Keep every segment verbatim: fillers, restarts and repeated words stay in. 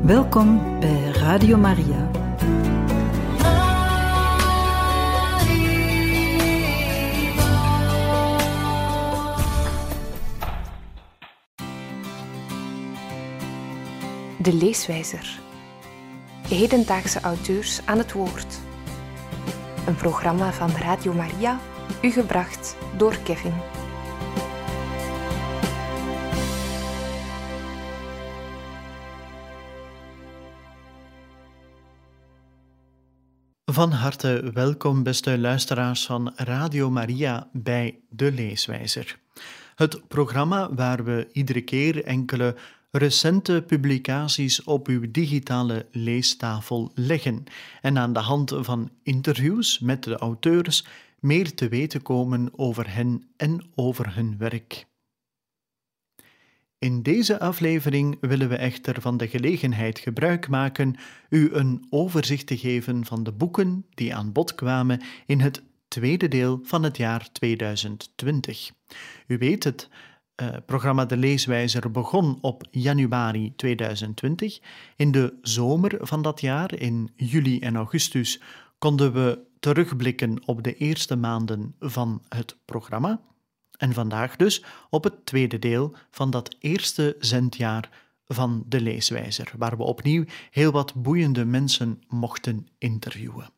Welkom bij Radio Maria. De Leeswijzer. Hedendaagse auteurs aan het woord. Een programma van Radio Maria, u gebracht door Kevin. Van harte welkom, beste luisteraars van Radio Maria bij De Leeswijzer. Het programma waar we iedere keer enkele recente publicaties op uw digitale leestafel leggen en aan de hand van interviews met de auteurs meer te weten komen over hen en over hun werk. In deze aflevering willen we echter van de gelegenheid gebruik maken u een overzicht te geven van de boeken die aan bod kwamen in het tweede deel van het jaar tweeduizend twintig. U weet het, uh, programma De Leeswijzer begon op januari tweeduizend twintig. In de zomer van dat jaar, in juli en augustus, konden we terugblikken op de eerste maanden van het programma. En vandaag dus op het tweede deel van dat eerste zendjaar van De Leeswijzer, waar we opnieuw heel wat boeiende mensen mochten interviewen.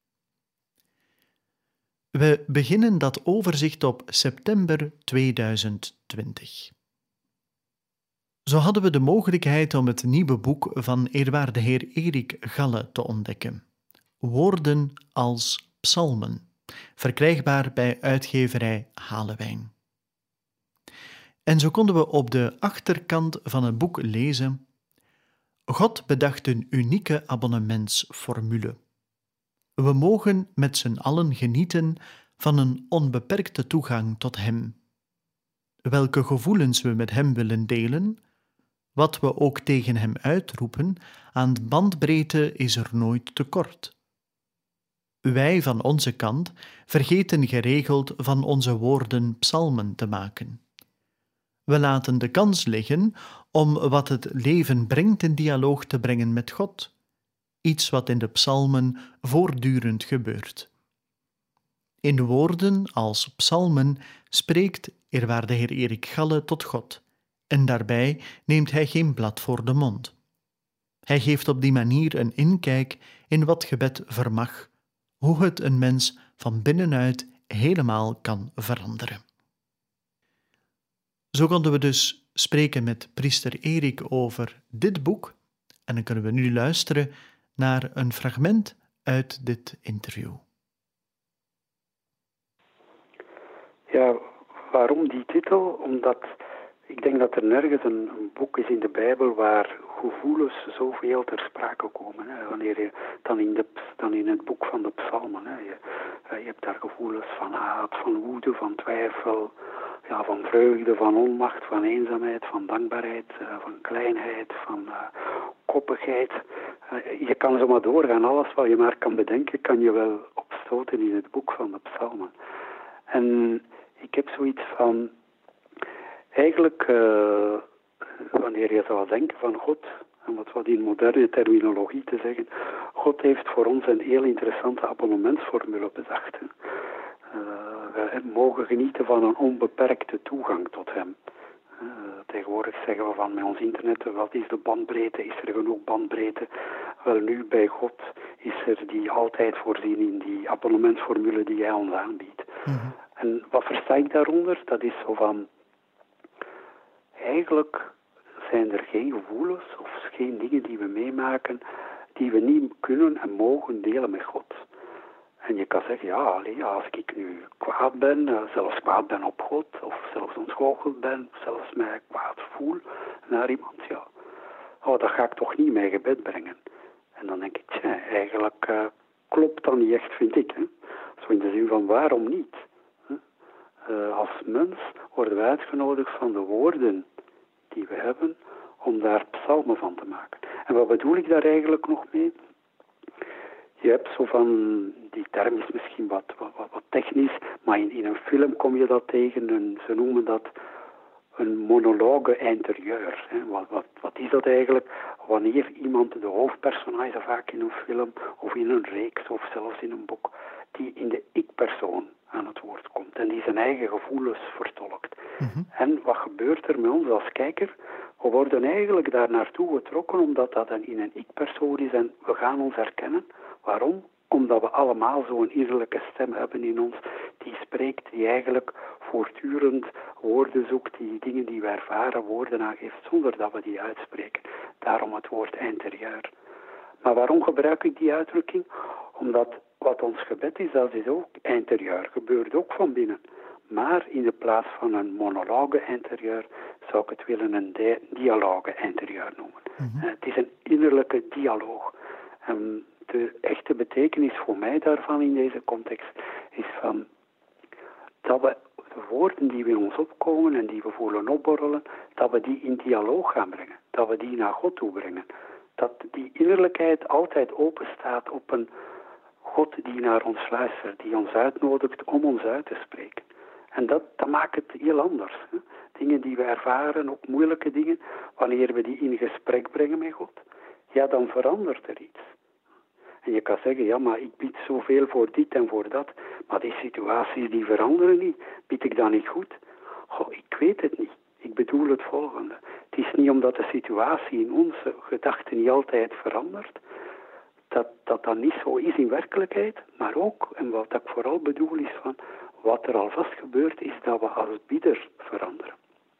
We beginnen dat overzicht op september tweeduizend twintig. Zo hadden we de mogelijkheid om het nieuwe boek van eerwaarde heer Erik Galle te ontdekken. Woorden als psalmen, verkrijgbaar bij uitgeverij Halewijn. En zo konden we op de achterkant van het boek lezen: God bedacht een unieke abonnementsformule. We mogen met z'n allen genieten van een onbeperkte toegang tot Hem. Welke gevoelens we met Hem willen delen, wat we ook tegen Hem uitroepen, aan bandbreedte is er nooit tekort. Wij van onze kant vergeten geregeld van onze woorden psalmen te maken. We laten de kans liggen om wat het leven brengt in dialoog te brengen met God, iets wat in de psalmen voortdurend gebeurt. In woorden als psalmen spreekt eerwaarde heer Erik Galle tot God, en daarbij neemt hij geen blad voor de mond. Hij geeft op die manier een inkijk in wat gebed vermag, hoe het een mens van binnenuit helemaal kan veranderen. Zo konden we dus spreken met priester Erik over dit boek en dan kunnen we nu luisteren naar een fragment uit dit interview. Ja, waarom die titel? Omdat ik denk dat er nergens een, een boek is in de Bijbel waar gevoelens zoveel ter sprake komen. Hè. Wanneer je dan in, de, dan in het boek van de psalmen, hè. Je, je hebt daar gevoelens van haat, van woede, van twijfel, ja, van vreugde, van onmacht, van eenzaamheid, van dankbaarheid, uh, van kleinheid, van uh, koppigheid. Uh, je kan zo maar doorgaan. Alles wat je maar kan bedenken, kan je wel opstoten in het boek van de psalmen. En ik heb zoiets van, eigenlijk, uh, wanneer je zou denken van God, en wat wat in moderne terminologie te zeggen, God heeft voor ons een heel interessante abonnementsformule bedacht. Hè. Uh, we mogen genieten van een onbeperkte toegang tot Hem. Uh, tegenwoordig zeggen we van met ons internet, wat is de bandbreedte? Is er genoeg bandbreedte? Wel nu, bij God is er die altijd voorzien in die abonnementsformule die Hij ons aanbiedt. Mm-hmm. En wat versta ik daaronder? Dat is zo van, eigenlijk zijn er geen gevoelens of geen dingen die we meemaken die we niet kunnen en mogen delen met God. En je kan zeggen, ja, allee, als ik nu kwaad ben, zelfs kwaad ben op God, of zelfs ontgoocheld ben, of zelfs mij kwaad voel naar iemand, ja, oh, dat ga ik toch niet in mijn gebed brengen. En dan denk ik, tja, eigenlijk uh, klopt dat niet echt, vind ik. Hè? Zo in de zin van, waarom niet? Hè? Uh, als mens worden we uitgenodigd van de woorden die we hebben, om daar psalmen van te maken. En wat bedoel ik daar eigenlijk nog mee? Je hebt zo van, die term is misschien wat, wat, wat technisch, maar in, in een film kom je dat tegen, en ze noemen dat een monologue intérieur. Wat, wat, wat is dat eigenlijk? wanneer iemand, de hoofdpersonage vaak in een film of in een reeks of zelfs in een boek, die in de ik-persoon aan het woord komt en die zijn eigen gevoelens vertolkt. Mm-hmm. En wat gebeurt er met ons als kijker? We worden eigenlijk daar naartoe getrokken omdat dat een, in een ik-persoon is en we gaan ons herkennen. Waarom? Omdat we allemaal zo'n innerlijke stem hebben in ons die spreekt, die eigenlijk voortdurend woorden zoekt, die dingen die we ervaren woorden aangeeft zonder dat we die uitspreken. Daarom het woord intérieur. Maar waarom gebruik ik die uitdrukking? Omdat wat ons gebed is, dat is ook intérieur, gebeurt ook van binnen. Maar in de plaats van een monologe intérieur zou ik het willen een di- dialoge intérieur noemen. Mm-hmm. Uh, het is een innerlijke dialoog. Um, de echte betekenis voor mij daarvan in deze context is van dat we de woorden die we in ons opkomen en die we voelen opborrelen, dat we die in dialoog gaan brengen. Dat we die naar God toe brengen. Dat die innerlijkheid altijd open staat op een God die naar ons luistert, die ons uitnodigt om ons uit te spreken. En dat, dat maakt het heel anders. Hè? Dingen die we ervaren, ook moeilijke dingen, wanneer we die in gesprek brengen met God, ja, dan verandert er iets. En je kan zeggen, ja, maar ik bied zoveel voor dit en voor dat, maar die situaties die veranderen niet. Bied ik dat niet goed? Goh, ik weet het niet. Ik bedoel het volgende. Het is niet omdat de situatie in onze gedachten niet altijd verandert, dat, dat dat niet zo is in werkelijkheid, maar ook, en wat ik vooral bedoel is van, wat er alvast gebeurt is dat we als bieder veranderen.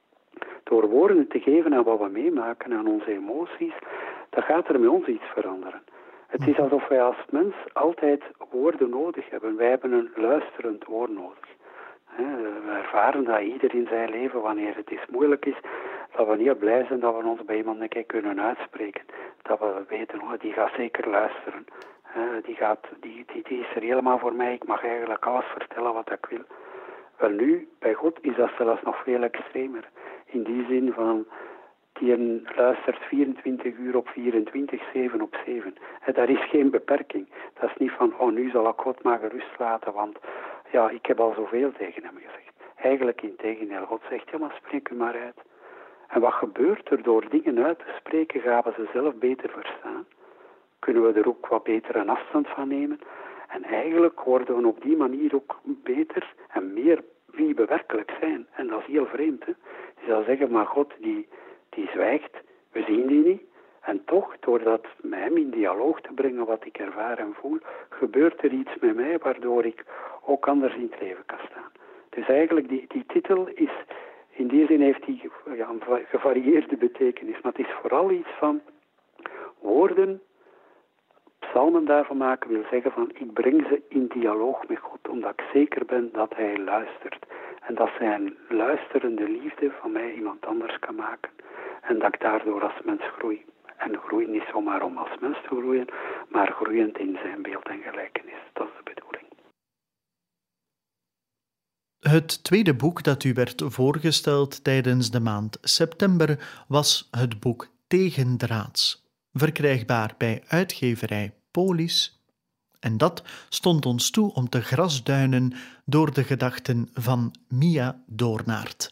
Door woorden te geven aan wat we meemaken, aan onze emoties, dan gaat er met ons iets veranderen. Het is alsof wij als mens altijd woorden nodig hebben. Wij hebben een luisterend oor nodig. We ervaren dat ieder in zijn leven, wanneer het eens moeilijk is, dat we heel blij zijn dat we ons bij iemand een keer kunnen uitspreken. Dat we weten, oh, die gaat zeker luisteren. Die, gaat, die, die, die is er helemaal voor mij. Ik mag eigenlijk alles vertellen wat ik wil. Wel nu, bij God is dat zelfs nog veel extremer. In die zin van, die luistert vierentwintig uur op vierentwintig, zeven op zeven. En daar is geen beperking. Dat is niet van, oh, nu zal ik God maar gerust laten, want ja, ik heb al zoveel tegen hem gezegd. Eigenlijk integendeel, God zegt, ja, maar spreek u maar uit. En wat gebeurt er door dingen uit te spreken, gaan we ze zelf beter verstaan. Kunnen we er ook wat beter een afstand van nemen. En eigenlijk worden we op die manier ook beter en meer wie we werkelijk zijn. En dat is heel vreemd, hè. Je zou zeggen, maar God die, die zwijgt, we zien die niet. En toch, door dat met hem in dialoog te brengen wat ik ervaar en voel, gebeurt er iets met mij waardoor ik ook anders in het leven kan staan. Dus eigenlijk, die, die titel is, in die zin heeft die ja, een gevarieerde betekenis. Maar het is vooral iets van woorden, psalmen daarvan maken wil zeggen van, ik breng ze in dialoog met God, omdat ik zeker ben dat hij luistert. En dat zijn luisterende liefde van mij iemand anders kan maken. En dat ik daardoor als mens groei. En groeien niet zomaar om als mens te groeien, maar groeiend in zijn beeld en gelijkenis. Dat is de bedoeling. Het tweede boek dat u werd voorgesteld tijdens de maand september was het boek Tegendraads, verkrijgbaar bij uitgeverij Polis. En dat stond ons toe om te grasduinen door de gedachten van Mia Doornaert.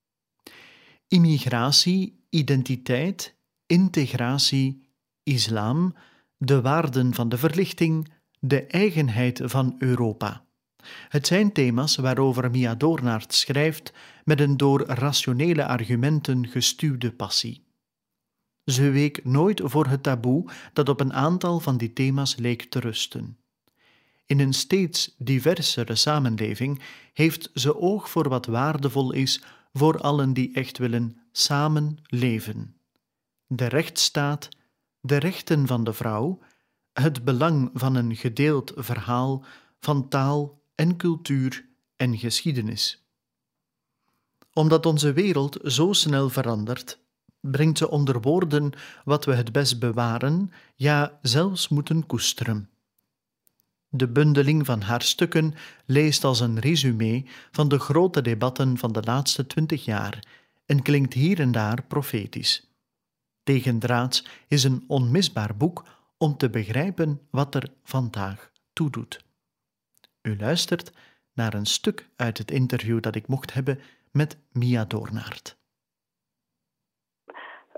Immigratie, identiteit, integratie, islam, de waarden van de verlichting, de eigenheid van Europa. Het zijn thema's waarover Mia Doornaert schrijft met een door rationele argumenten gestuwde passie. Ze week nooit voor het taboe dat op een aantal van die thema's leek te rusten. In een steeds diversere samenleving heeft ze oog voor wat waardevol is voor allen die echt willen samen leven. De rechtsstaat, de rechten van de vrouw, het belang van een gedeeld verhaal van taal en cultuur en geschiedenis. Omdat onze wereld zo snel verandert, brengt ze onder woorden wat we het best bewaren, ja zelfs moeten koesteren. De bundeling van haar stukken leest als een resumé van de grote debatten van de laatste twintig jaar en klinkt hier en daar profetisch. Tegendraads is een onmisbaar boek om te begrijpen wat er vandaag toedoet. U luistert naar een stuk uit het interview dat ik mocht hebben met Mia Doornaert.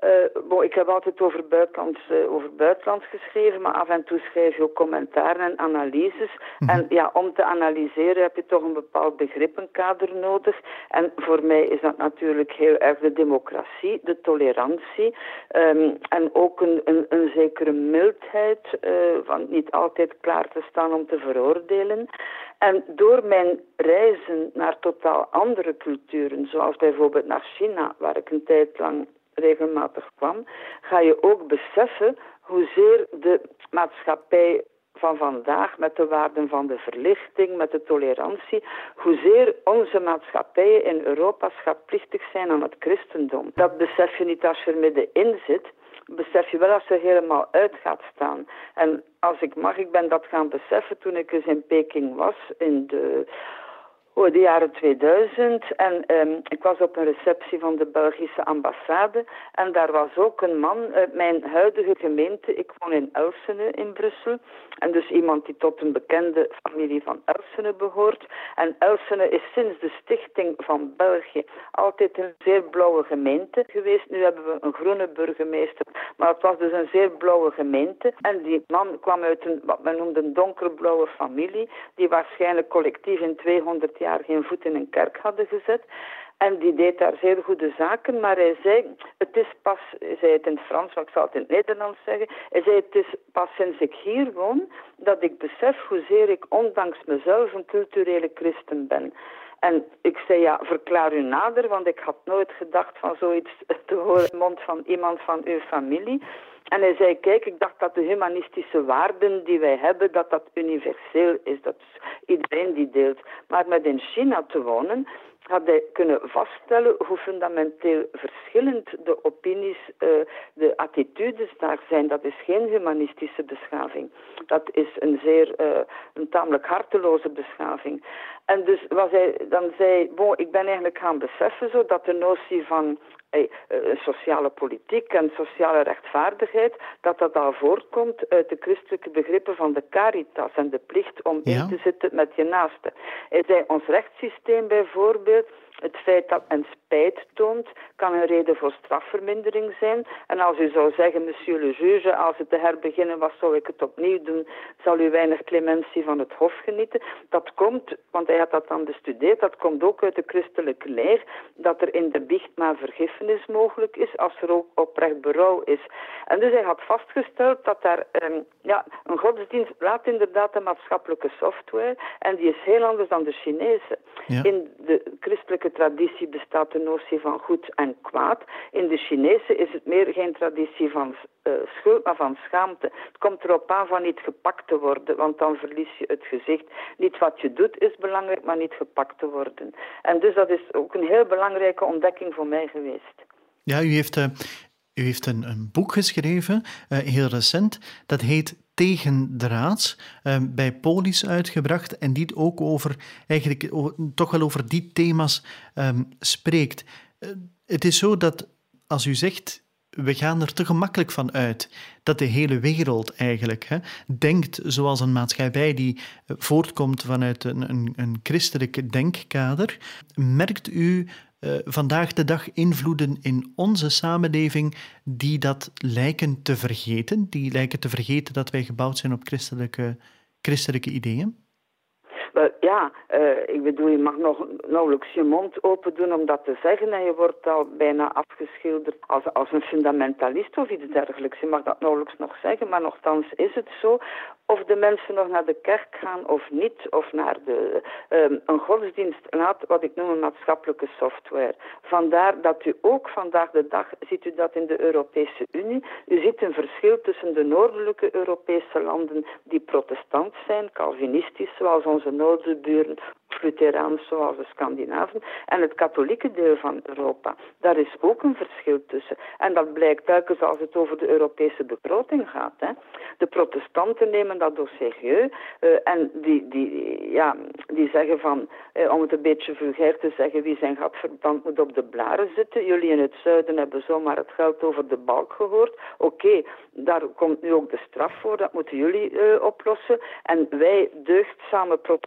Uh, bon, ik heb altijd over buitenlands, uh, over buitenlands geschreven, maar af en toe schrijf je ook commentaren en analyses. Mm-hmm. En ja, om te analyseren heb je toch een bepaald begrippenkader nodig. En voor mij is dat natuurlijk heel erg de democratie, de tolerantie um, en ook een, een, een zekere mildheid, uh, van niet altijd klaar te staan om te veroordelen. En door mijn reizen naar totaal andere culturen, zoals bijvoorbeeld naar China, waar ik een tijd lang regelmatig kwam, ga je ook beseffen hoezeer de maatschappij van vandaag, met de waarden van de verlichting, met de tolerantie, hoezeer onze maatschappijen in Europa schatplichtig zijn aan het christendom. Dat besef je niet als je er middenin zit, besef je wel als je helemaal uit gaat staan. En als ik mag, ik ben dat gaan beseffen toen ik eens in Peking was, in de... Oh, de jaren tweeduizend. En um, ik was op een receptie van de Belgische ambassade. En daar was ook een man uit mijn huidige gemeente. Ik woon in Elsene in Brussel. En dus iemand die tot een bekende familie van Elsene behoort. En Elsene is sinds de stichting van België altijd een zeer blauwe gemeente geweest. Nu hebben we een groene burgemeester. Maar het was dus een zeer blauwe gemeente. En die man kwam uit een, wat men noemt een donkerblauwe familie. Die waarschijnlijk collectief in tweehonderd jaar geen voet in een kerk hadden gezet. En die deed daar zeer goede zaken, maar hij zei, het is pas, hij zei het in het Frans, maar ik zal het in het Nederlands zeggen, hij zei, het is pas sinds ik hier woon, dat ik besef hoezeer ik ondanks mezelf een culturele christen ben. En ik zei, ja, verklaar u nader, want ik had nooit gedacht van zoiets te horen in de mond van iemand van uw familie. En hij zei, kijk, ik dacht dat de humanistische waarden die wij hebben, dat dat universeel is, dat iedereen die deelt. Maar met in China te wonen, had hij kunnen vaststellen hoe fundamenteel verschillend de opinies, uh, de attitudes daar zijn. Dat is geen humanistische beschaving. Dat is een zeer, uh, een tamelijk harteloze beschaving. En dus was hij, dan zei, bon, ik ben eigenlijk gaan beseffen zo dat de notie van Hey, uh, sociale politiek en sociale rechtvaardigheid, dat dat al voortkomt uit de christelijke begrippen van de caritas en de plicht om ja. in te zitten met je naaste. Hij zei, ons rechtssysteem bijvoorbeeld, het feit dat men spijt toont, kan een reden voor strafvermindering zijn. En als u zou zeggen, monsieur le juge, als het te herbeginnen was, zou ik het opnieuw doen, zal u weinig clementie van het hof genieten. Dat komt, want hij had dat dan bestudeerd, dat komt ook uit de christelijke leer, dat er in de biecht maar vergiffenis mogelijk is, als er ook oprecht berouw is. En dus hij had vastgesteld dat daar, um, ja, een godsdienst laat inderdaad een maatschappelijke software, en die is heel anders dan de Chinese. Ja. In de christelijke traditie bestaat de notie van goed en kwaad. In de Chinese is het meer geen traditie van uh, schuld, maar van schaamte. Het komt erop aan van niet gepakt te worden, want dan verlies je het gezicht. Niet wat je doet is belangrijk, maar niet gepakt te worden. En dus dat is ook een heel belangrijke ontdekking voor mij geweest. Ja, u heeft, uh, u heeft een, een boek geschreven, uh, heel recent, dat heet Tegendraads, uh, bij Polis uitgebracht en die ook over, eigenlijk o, toch wel over die thema's um, spreekt. Uh, het is zo dat, als u zegt, we gaan er te gemakkelijk van uit dat de hele wereld eigenlijk hè, denkt zoals een maatschappij die uh, voortkomt vanuit een, een, een christelijk denkkader. Merkt u Uh, vandaag de dag invloeden in onze samenleving die dat lijken te vergeten, die lijken te vergeten dat wij gebouwd zijn op christelijke, christelijke ideeën? Wel, ja, uh, ik bedoel, je mag nog nauwelijks je mond open doen om dat te zeggen en je wordt al bijna afgeschilderd als, als een fundamentalist of iets dergelijks. Je mag dat nauwelijks nog zeggen, maar nochtans is het zo. Of de mensen nog naar de kerk gaan of niet, of naar de, um, een godsdienst laat, wat ik noem een maatschappelijke software. Vandaar dat u ook vandaag de dag, ziet u dat in de Europese Unie, u ziet een verschil tussen de noordelijke Europese landen die protestant zijn, Calvinistisch, zoals onze noordburen, of Lutheraans, zoals de Scandinaven, en het katholieke deel van Europa. Daar is ook een verschil tussen. En dat blijkt telkens als het over de Europese begroting gaat. Hè. De protestanten nemen dat au sérieux uh, en die, die, ja, die zeggen van, uh, om het een beetje vulgair te zeggen, wie zijn gadverband moet op de blaren zitten. Jullie in het zuiden hebben zomaar het geld over de balk gehoord. Oké, okay, daar komt nu ook de straf voor, dat moeten jullie uh, oplossen. En wij deugdzame protestanten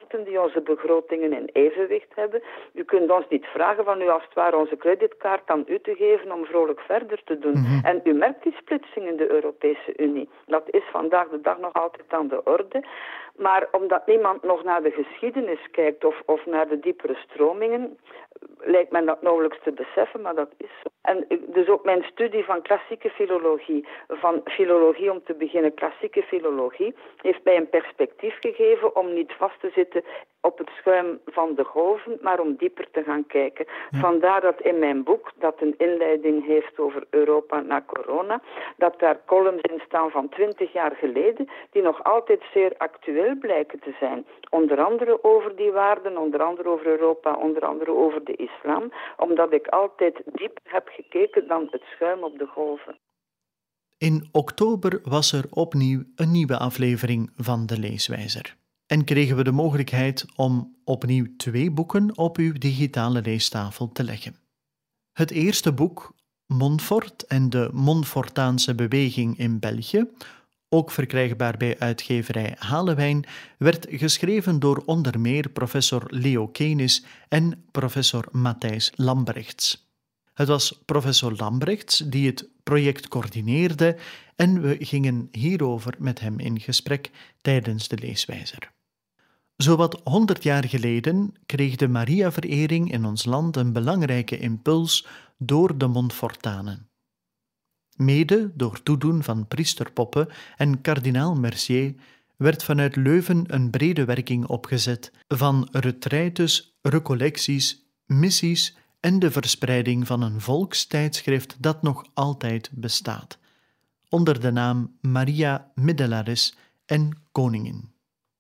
kosten die onze begrotingen in evenwicht hebben. U kunt ons niet vragen van u als het ware onze creditkaart aan u te geven om vrolijk verder te doen. Mm-hmm. En u merkt die splitsing in de Europese Unie. Dat is vandaag de dag nog altijd aan de orde. Maar omdat niemand nog naar de geschiedenis kijkt of, of naar de diepere stromingen, lijkt men dat nauwelijks te beseffen, maar dat is zo. En dus ook mijn studie van klassieke filologie, van filologie om te beginnen, klassieke filologie, heeft mij een perspectief gegeven om niet vast te zitten op het schuim van de golven, maar om dieper te gaan kijken. Ja. Vandaar dat in mijn boek, dat een inleiding heeft over Europa na corona, dat daar columns in staan van twintig jaar geleden, die nog altijd zeer actueel blijken te zijn. Onder andere over die waarden, onder andere over Europa, onder andere over de islam, omdat ik altijd dieper heb gekeken dan het schuim op de golven. In oktober was er opnieuw een nieuwe aflevering van De Leeswijzer. En kregen we de mogelijkheid om opnieuw twee boeken op uw digitale leestafel te leggen. Het eerste boek, Montfort en de Montfortaanse beweging in België, ook verkrijgbaar bij uitgeverij Halewijn, werd geschreven door onder meer professor Leo Kenis en professor Matthijs Lambrechts. Het was professor Lambrechts die het project coördineerde en we gingen hierover met hem in gesprek tijdens de Leeswijzer. Zowat honderd jaar geleden kreeg de Maria-verering in ons land een belangrijke impuls door de Montfortanen. Mede door toedoen van priester Poppe en kardinaal Mercier werd vanuit Leuven een brede werking opgezet van retraites, recollecties, missies en de verspreiding van een volkstijdschrift dat nog altijd bestaat, onder de naam Maria Middelares en Koningin.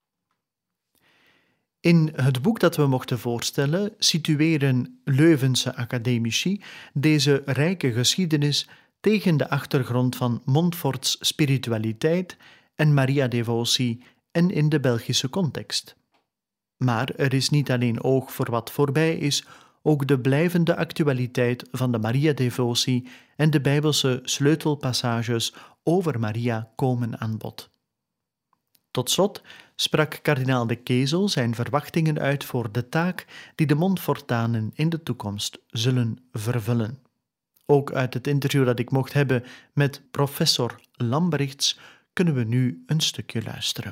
In het boek dat we mochten voorstellen situeren Leuvense academici deze rijke geschiedenis tegen de achtergrond van Montforts spiritualiteit en Maria-devotie en in de Belgische context. Maar er is niet alleen oog voor wat voorbij is, ook de blijvende actualiteit van de Maria-devotie en de Bijbelse sleutelpassages over Maria komen aan bod. Tot slot sprak kardinaal de Kezel zijn verwachtingen uit voor de taak die de Montfortanen in de toekomst zullen vervullen. Ook uit het interview dat ik mocht hebben met professor Lambrechts kunnen we nu een stukje luisteren.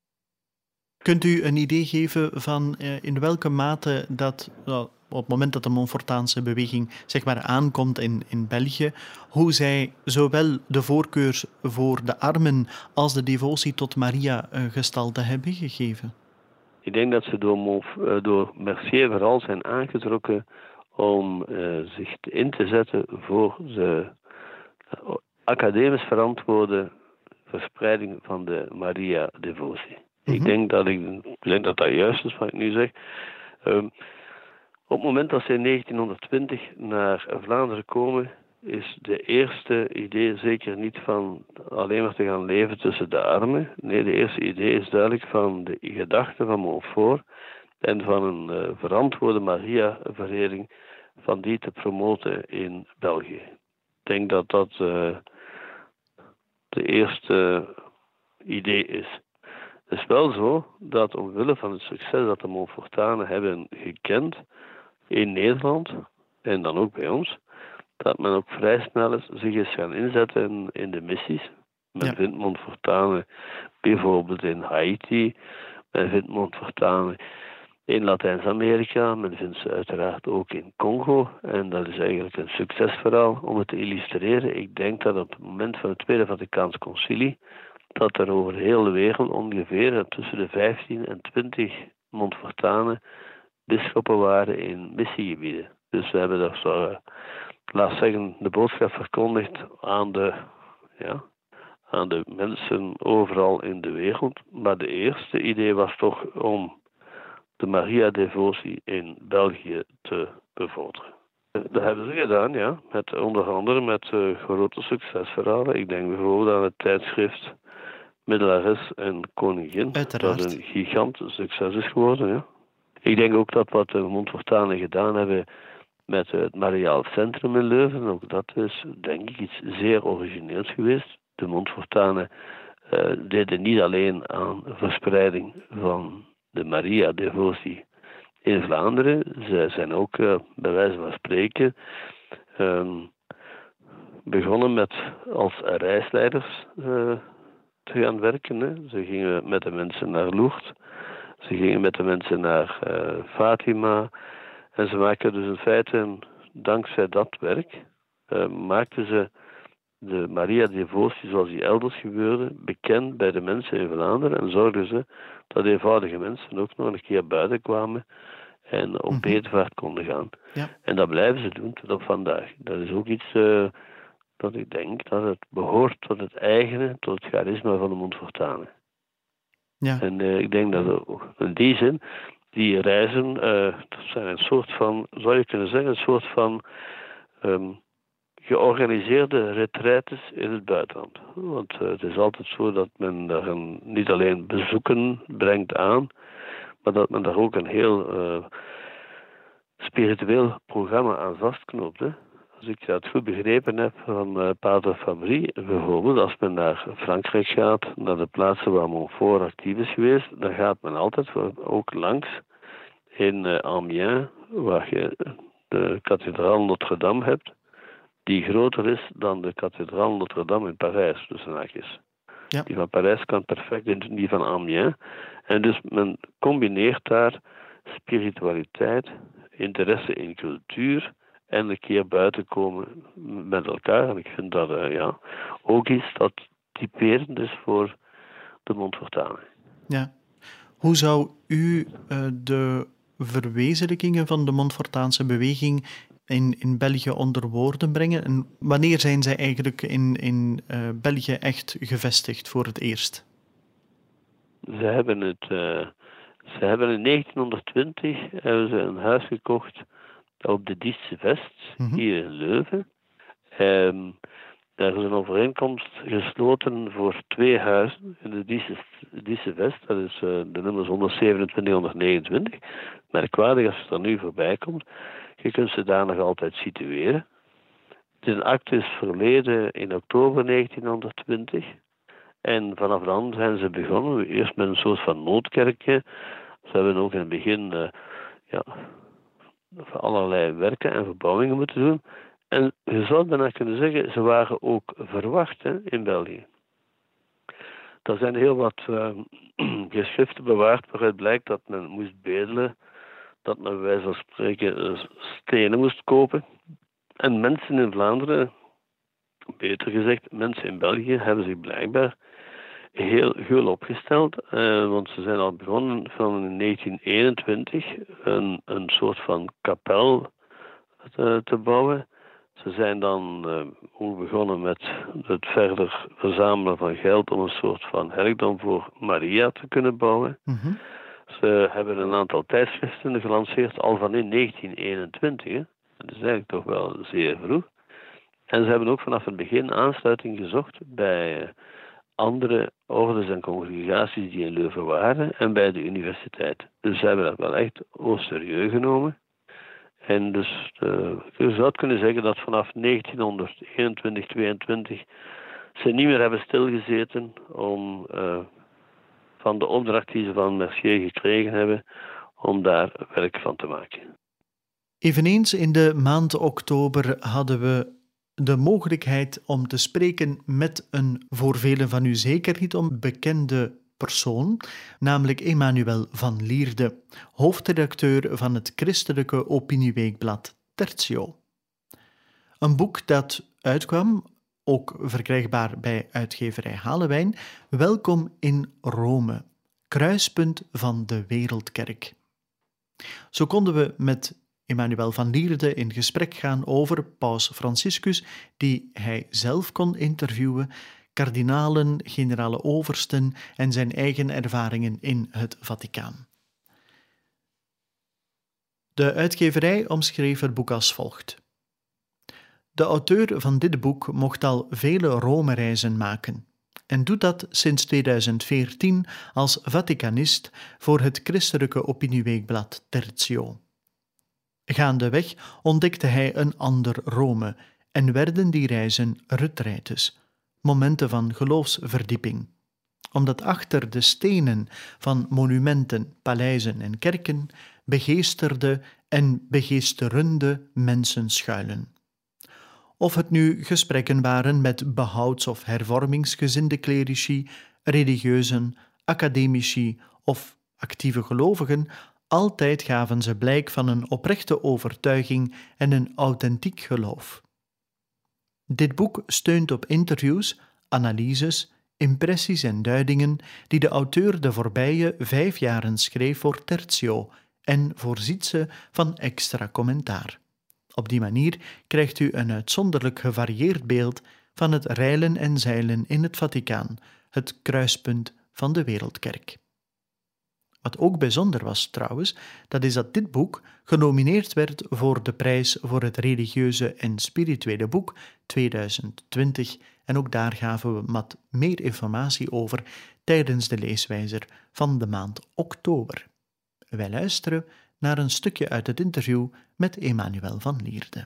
Kunt u een idee geven van uh, in welke mate dat, uh, op het moment dat de Montfortaanse beweging zeg maar aankomt in, in België, hoe zij zowel de voorkeur voor de armen als de devotie tot Maria uh, gestalte hebben gegeven? Ik denk dat ze door, Monf, uh, door Mercier vooral zijn aangetrokken om uh, zich in te zetten voor de uh, academisch verantwoorde verspreiding van de Maria-devotie. Mm-hmm. Ik denk dat ik, ik denk dat dat juist is wat ik nu zeg. Um, op het moment dat ze in negentienhonderdtwintig naar Vlaanderen komen, is de eerste idee zeker niet van alleen maar te gaan leven tussen de armen. Nee, de eerste idee is duidelijk van de gedachte van Montfort en van een uh, verantwoorde Maria-verering van die te promoten in België. Ik denk dat dat uh, de eerste idee is. Het is wel zo dat omwille van het succes dat de Montfortanen hebben gekend in Nederland en dan ook bij ons, dat men ook vrij snel is, zich is gaan inzetten in, in de missies. Men ja. vindt Montfortanen bijvoorbeeld in Haiti, men vindt Montfortanen in Latijns-Amerika, men vindt ze uiteraard ook in Congo. En dat is eigenlijk een succesverhaal om het te illustreren. Ik denk dat op het moment van het Tweede Vaticaans Concilie, dat er over heel de wereld ongeveer tussen de vijftien en twintig Montfortanen bisschoppen waren in missiegebieden. Dus we hebben daar zo, uh, laat zeggen, de boodschap verkondigd aan de, ja, aan de mensen overal in de wereld. Maar de eerste idee was toch om de Maria-devotie in België te bevorderen. Dat hebben ze gedaan, ja. Met, onder andere met uh, grote succesverhalen. Ik denk bijvoorbeeld aan het tijdschrift Middelares en Koningin. Uiteraard. Dat een gigantisch succes is geworden, ja. Ik denk ook dat wat de Montfortanen gedaan hebben met het Mariaal Centrum in Leuven, ook dat is denk ik iets zeer origineels geweest. De Montfortanen uh, deden niet alleen aan verspreiding van de Maria-devotie in Vlaanderen. Zij zijn ook, uh, bij wijze van spreken, um, begonnen met als reisleiders uh, te gaan werken. Hè. Ze gingen met de mensen naar Lourdes, ze gingen met de mensen naar uh, Fatima. En ze maakten dus in feite, dankzij dat werk, uh, maakten ze de Maria-devotie, zoals die elders gebeurde, bekend bij de mensen in Vlaanderen. En zorgden ze dat eenvoudige mensen ook nog een keer buiten kwamen en op bedevaart konden gaan. Ja. En dat blijven ze doen tot op vandaag. Dat is ook iets uh, dat ik denk dat het behoort tot het eigene, tot het charisma van de Montfortanen. Ja. En uh, ik denk dat er, in die zin, die reizen, uh, dat zijn een soort van, zou je kunnen zeggen, een soort van um, georganiseerde retraites in het buitenland. Want uh, het is altijd zo dat men daar een, niet alleen bezoeken brengt aan, maar dat men daar ook een heel uh, spiritueel programma aan vastknoopt. Hè. Als ik dat goed begrepen heb van uh, Pater Fabry, bijvoorbeeld, als men naar Frankrijk gaat, naar de plaatsen waar Montfort actief is geweest, dan gaat men altijd ook langs in uh, Amiens, waar je de kathedraal Notre-Dame hebt, die groter is dan de kathedraal Notre-Dame in Parijs, dus haakjes. Ja. Die van Parijs kan perfect in die van Amiens. En dus men combineert daar spiritualiteit, interesse in cultuur en een keer buiten komen met elkaar. En ik vind dat uh, ja, ook iets dat typerend is voor de Montfortanen. Ja. Hoe zou u uh, de verwezenlijkingen van de Montfortaanse beweging in, in België onder woorden brengen? En wanneer zijn zij eigenlijk in, in uh, België echt gevestigd voor het eerst? Ze hebben het... Uh, ze hebben in negentienhonderdtwintig hebben ze een huis gekocht op de Diesse Vest, mm-hmm. hier in Leuven. Um, daar is een overeenkomst gesloten voor twee huizen in de Diesse, Diesse Vest. Dat is uh, de nummers honderdzevenentwintig, honderdnegenentwintig. Merkwaardig als je er nu voorbij komt. Je kunt ze daar nog altijd situeren. De akte is verleden in oktober negentienhonderdtwintig. En vanaf dan zijn ze begonnen, eerst met een soort van noodkerkje. Ze hebben ook in het begin uh, ja, allerlei werken en verbouwingen moeten doen. En je zou bijna kunnen zeggen, ze waren ook verwacht hè, in België. Er zijn heel wat uh, geschriften bewaard waaruit blijkt dat men moest bedelen, dat men bij wijze van spreken stenen moest kopen. En mensen in Vlaanderen, beter gezegd, mensen in België, hebben zich blijkbaar heel gul opgesteld. Uh, want ze zijn al begonnen van negentien eenentwintig een, een soort van kapel te, te bouwen. Ze zijn dan uh, ook begonnen met het verder verzamelen van geld om een soort van helgdom voor Maria te kunnen bouwen. Mm-hmm. Ze hebben een aantal tijdschriften gelanceerd, al van in negentien eenentwintig. Hè. Dat is eigenlijk toch wel zeer vroeg. En ze hebben ook vanaf het begin aansluiting gezocht bij uh, andere ordes en congregaties die in Leuven waren en bij de universiteit. Dus ze hebben dat wel echt au serieus genomen. En dus uh, je zou kunnen zeggen dat vanaf negentienhonderdeenentwintig, tweeëntwintig ze niet meer hebben stilgezeten om uh, van de opdracht die ze van Mercier gekregen hebben, om daar werk van te maken. Eveneens in de maand oktober hadden we de mogelijkheid om te spreken met een voor velen van u zeker niet onbekende persoon, namelijk Emmanuel van Lierde, hoofdredacteur van het christelijke opinieweekblad Tertio. Een boek dat uitkwam, ook verkrijgbaar bij uitgeverij Halewijn, Welkom in Rome, kruispunt van de Wereldkerk. Zo konden we met Emmanuel van Lierde in gesprek gaan over Paus Franciscus, die hij zelf kon interviewen, kardinalen, generale oversten en zijn eigen ervaringen in het Vaticaan. De uitgeverij omschreef het boek als volgt. De auteur van dit boek mocht al vele Rome-reizen maken en doet dat sinds tweeduizend veertien als Vaticanist voor het christelijke opinieweekblad Tertio. Gaandeweg ontdekte hij een ander Rome en werden die reizen retraites, momenten van geloofsverdieping. Omdat achter de stenen van monumenten, paleizen en kerken begeesterde en begeesterende mensen schuilen. Of het nu gesprekken waren met behouds- of hervormingsgezinde clerici, religieuzen, academici of actieve gelovigen, altijd gaven ze blijk van een oprechte overtuiging en een authentiek geloof. Dit boek steunt op interviews, analyses, impressies en duidingen die de auteur de voorbije vijf jaren schreef voor Tertio en voorziet ze van extra commentaar. Op die manier krijgt u een uitzonderlijk gevarieerd beeld van het reilen en zeilen in het Vaticaan, het kruispunt van de Wereldkerk. Wat ook bijzonder was trouwens, dat is dat dit boek genomineerd werd voor de prijs voor het religieuze en spirituele boek tweeduizend twintig en ook daar gaven we wat meer informatie over tijdens de leeswijzer van de maand oktober. Wij luisteren naar een stukje uit het interview met Emmanuel van Lierde.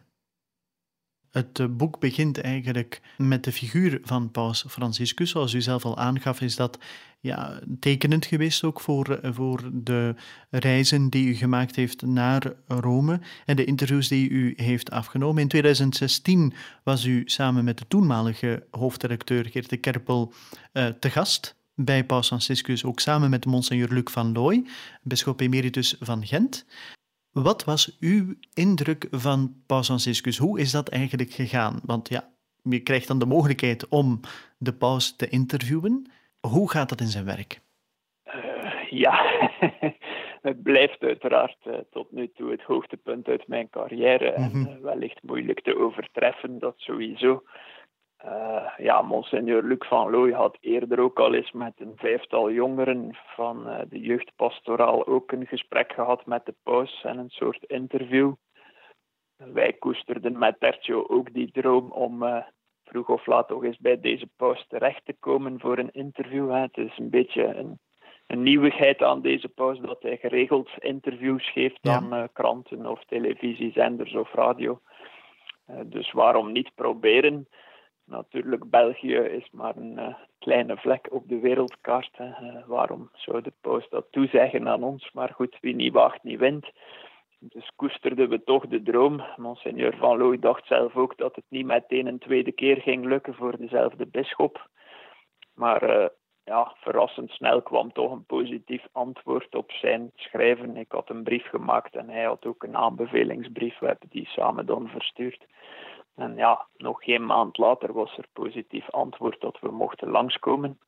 Het boek begint eigenlijk met de figuur van Paus Franciscus. Zoals u zelf al aangaf, is dat ja, tekenend geweest ook voor, voor de reizen die u gemaakt heeft naar Rome en de interviews die u heeft afgenomen. In tweeduizend zestien was u samen met de toenmalige hoofdredacteur Geert de Kerpel uh, te gast bij Paus Franciscus, ook samen met monseigneur Luc van Looy, bisschop emeritus van Gent. Wat was uw indruk van Paus Franciscus? Hoe is dat eigenlijk gegaan? Want ja, je krijgt dan de mogelijkheid om de paus te interviewen. Hoe gaat dat in zijn werk? Uh, ja, het blijft uiteraard uh, tot nu toe het hoogtepunt uit mijn carrière. Mm-hmm. En uh, wellicht moeilijk te overtreffen, dat sowieso. Uh, ja, monseigneur Luc van Looy had eerder ook al eens met een vijftal jongeren van uh, de jeugdpastoraal ook een gesprek gehad met de paus en een soort interview. Wij koesterden met Tertio ook die droom om uh, vroeg of laat toch eens bij deze paus terecht te komen voor een interview. Hè. Het is een beetje een, een nieuwigheid aan deze paus dat hij geregeld interviews geeft ja. aan uh, kranten of televisiezenders of radio. Uh, dus waarom niet proberen? Natuurlijk, België is maar een uh, kleine vlek op de wereldkaart. Hè. Uh, waarom zou de paus dat toezeggen aan ons? Maar goed, wie niet waagt, niet wint. Dus koesterden we toch de droom. Monseigneur van Looy dacht zelf ook dat het niet meteen een tweede keer ging lukken voor dezelfde bisschop. Maar uh, ja, verrassend snel kwam toch een positief antwoord op zijn schrijven. Ik had een brief gemaakt en hij had ook een aanbevelingsbrief. We hebben die samen dan verstuurd. En ja, nog geen maand later was er positief antwoord dat we mochten langskomen.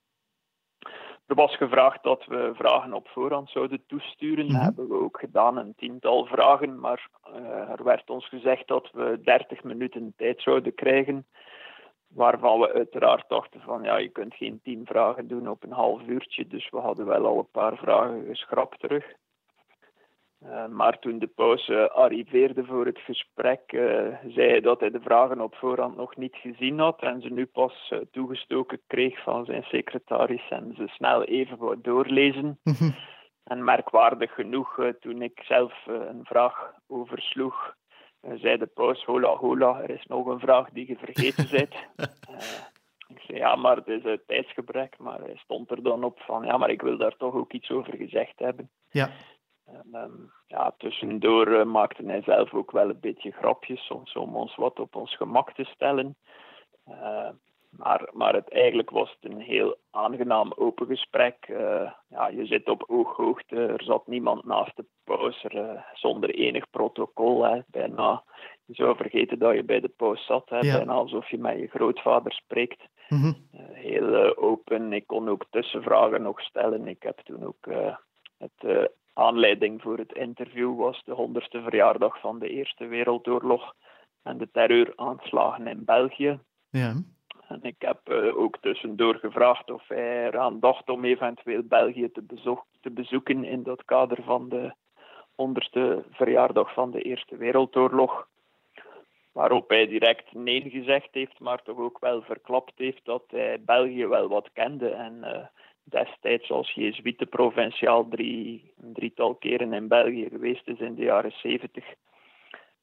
Er was gevraagd dat we vragen op voorhand zouden toesturen. Mm-hmm. Dat hebben we ook gedaan, een tiental vragen. Maar uh, er werd ons gezegd dat we dertig minuten tijd zouden krijgen. Waarvan we uiteraard dachten van, ja, je kunt geen tien vragen doen op een half uurtje. Dus we hadden wel al een paar vragen geschrapt terug. Uh, maar toen de paus uh, arriveerde voor het gesprek, uh, zei hij dat hij de vragen op voorhand nog niet gezien had en ze nu pas uh, toegestoken kreeg van zijn secretaris en ze snel even wou doorlezen. Mm-hmm. En merkwaardig genoeg, uh, toen ik zelf uh, een vraag oversloeg, uh, zei de paus, hola hola, er is nog een vraag die je vergeten bent. uh, ik zei, ja, maar het is uit tijdsgebrek, maar hij stond er dan op van, ja, maar ik wil daar toch ook iets over gezegd hebben. Ja. En, um, ja, tussendoor uh, maakte hij zelf ook wel een beetje grapjes, soms om ons wat op ons gemak te stellen. Uh, maar, maar het, eigenlijk was het een heel aangenaam open gesprek. Uh, ja, je zit op ooghoogte, er zat niemand naast de paus, er, uh, zonder enig protocol. Hè, bijna, je zou vergeten dat je bij de paus zat, hè, ja. Bijna alsof je met je grootvader spreekt. Mm-hmm. Uh, heel uh, open, ik kon ook tussenvragen nog stellen. Ik heb toen ook uh, het... Uh, aanleiding voor het interview was de honderdste verjaardag van de Eerste Wereldoorlog en de terreuraanslagen in België. Ja. En ik heb uh, ook tussendoor gevraagd of hij eraan dacht om eventueel België te, bezo- te bezoeken in dat kader van de honderdste verjaardag van de Eerste Wereldoorlog. Waarop hij direct nee gezegd heeft, maar toch ook wel verklapt heeft dat hij België wel wat kende en... Uh, destijds als jezuïetenprovinciaal drie, een drietal keren in België geweest is in de jaren zeventig.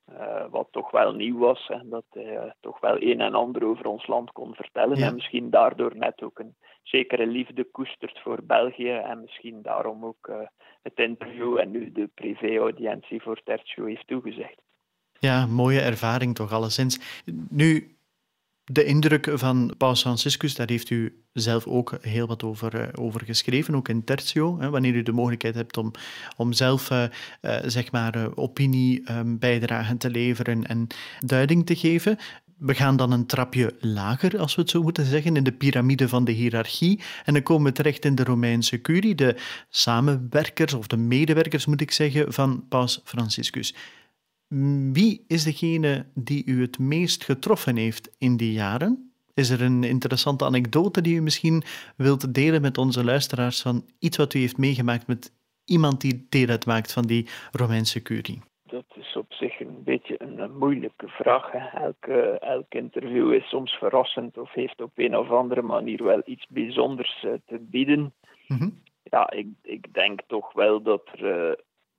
Uh, wat toch wel nieuw was en dat hij uh, toch wel een en ander over ons land kon vertellen. Ja. En misschien daardoor net ook een zekere liefde koestert voor België en misschien daarom ook uh, het interview en nu de privé-audiëntie voor Tertio heeft toegezegd. Ja, mooie ervaring toch alleszins. Nu, de indruk van Paus Franciscus, daar heeft u zelf ook heel wat over, uh, over geschreven, ook in Tertio, hè, wanneer u de mogelijkheid hebt om, om zelf uh, uh, zeg maar, uh, opinie, um, bijdragen te leveren en duiding te geven. We gaan dan een trapje lager, als we het zo moeten zeggen, in de piramide van de hiërarchie. En dan komen we terecht in de Romeinse curie, de samenwerkers, of de medewerkers moet ik zeggen, van Paus Franciscus. Wie is degene die u het meest getroffen heeft in die jaren? Is er een interessante anekdote die u misschien wilt delen met onze luisteraars van iets wat u heeft meegemaakt met iemand die deel uitmaakt van die Romeinse curie? Dat is op zich een beetje een, een moeilijke vraag. Elk, uh, elk interview is soms verrassend of heeft op een of andere manier wel iets bijzonders uh, te bieden. Mm-hmm. Ja, ik, ik denk toch wel dat er... Uh,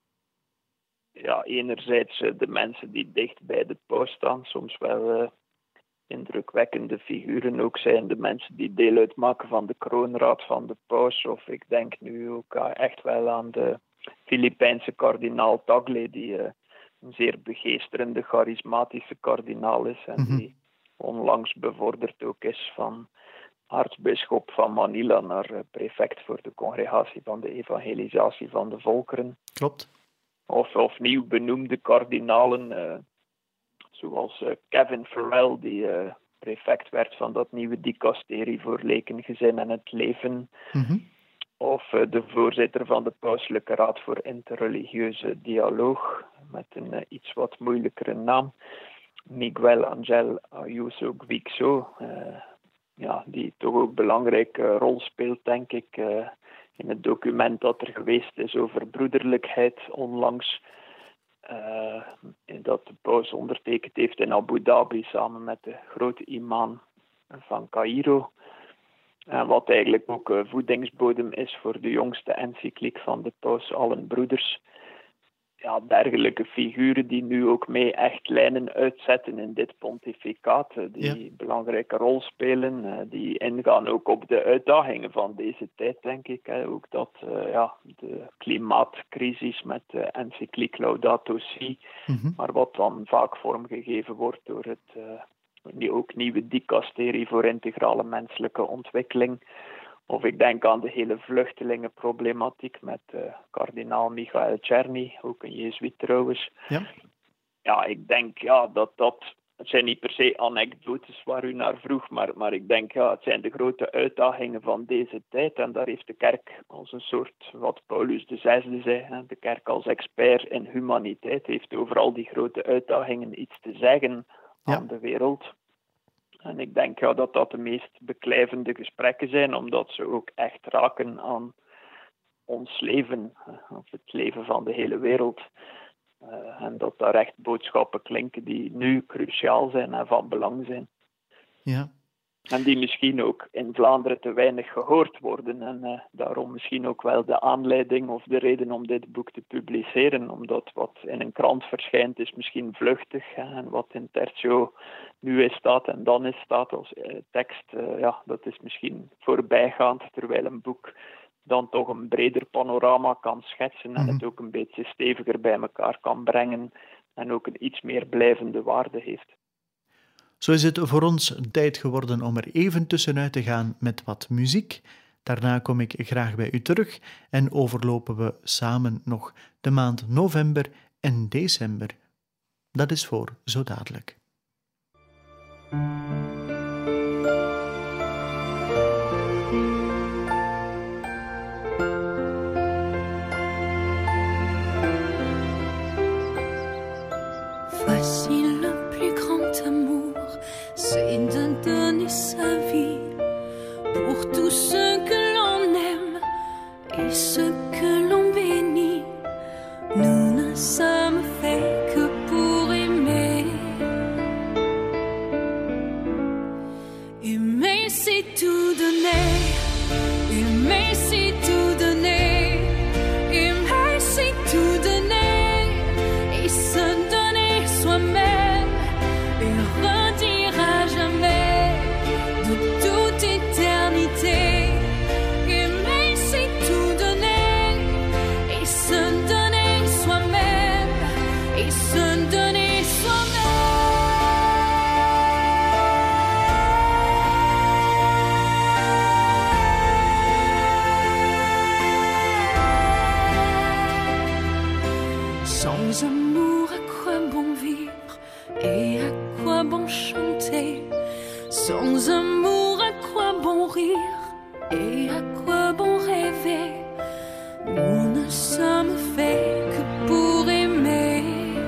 Ja, enerzijds de mensen die dicht bij de paus staan, soms wel uh, indrukwekkende figuren ook zijn. De mensen die deel uitmaken van de kroonraad van de paus. Of ik denk nu ook uh, echt wel aan de Filipijnse kardinaal Tagle, die uh, een zeer begeesterende, charismatische kardinaal is. En mm-hmm. die onlangs bevorderd ook is van aartsbisschop van Manila naar uh, prefect voor de congregatie van de evangelisatie van de volkeren. Klopt. Of, of nieuw benoemde kardinalen, uh, zoals uh, Kevin Farrell, die uh, prefect werd van dat nieuwe dicasterie voor leken, gezin en het leven. Mm-hmm. Of uh, de voorzitter van de Pauselijke Raad voor Interreligieuze Dialoog, met een uh, iets wat moeilijkere naam, Miguel Angel Ayuso Guixo, uh, ja, die toch ook een belangrijke rol speelt, denk ik, uh, in het document dat er geweest is over broederlijkheid onlangs, uh, dat de paus ondertekend heeft in Abu Dhabi samen met de grote imam van Caïro. En wat eigenlijk ook uh, voedingsbodem is voor de jongste encycliek van de paus, Allen Broeders. Ja, dergelijke figuren die nu ook mee echt lijnen uitzetten in dit pontificaat, die ja. belangrijke rol spelen, die ingaan ook op de uitdagingen van deze tijd, denk ik. Ook dat uh, ja, de klimaatcrisis met de encycliek Laudato Si, mm-hmm. maar wat dan vaak vormgegeven wordt door het uh, ook nieuwe dicasterie voor integrale menselijke ontwikkeling. Of ik denk aan de hele vluchtelingenproblematiek met uh, kardinaal Michael Czerny, ook een jezuïet trouwens. Ja. ja, ik denk ja, dat dat... Het zijn niet per se anekdotes waar u naar vroeg, maar, maar ik denk ja, het zijn de grote uitdagingen van deze tijd. En daar heeft de kerk als een soort, wat Paulus de Zesde zei, hè, de kerk als expert in humaniteit heeft over al die grote uitdagingen iets te zeggen ja. aan de wereld. En ik denk ja, dat dat de meest beklijvende gesprekken zijn, omdat ze ook echt raken aan ons leven, of het leven van de hele wereld. Uh, en dat daar echt boodschappen klinken die nu cruciaal zijn en van belang zijn. Ja. En die misschien ook in Vlaanderen te weinig gehoord worden. En uh, daarom misschien ook wel de aanleiding of de reden om dit boek te publiceren. Omdat wat in een krant verschijnt is misschien vluchtig. Hè, en wat in Tertio nu is staat en dan is staat als uh, tekst, uh, ja, dat is misschien voorbijgaand. Terwijl een boek dan toch een breder panorama kan schetsen en mm-hmm. het ook een beetje steviger bij elkaar kan brengen en ook een iets meer blijvende waarde heeft. Zo is het voor ons tijd geworden om er even tussenuit te gaan met wat muziek. Daarna kom ik graag bij u terug en overlopen we samen nog de maand november en december. Dat is voor zo dadelijk. Voici le plus grand amour, c'est de donner sa vie pour tous ceux que l'on aime et ceux que l'on bénit. Nous ne sommes faits que pour aimer. redira jamais de toute éternité. Aimer, c'est tout donner et se donner soi-même et se donner sans amour, à quoi bon vivre et à quoi bon chanter? Sans amour, à quoi bon rire et à quoi bon rêver? Nous ne sommes faits que pour aimer.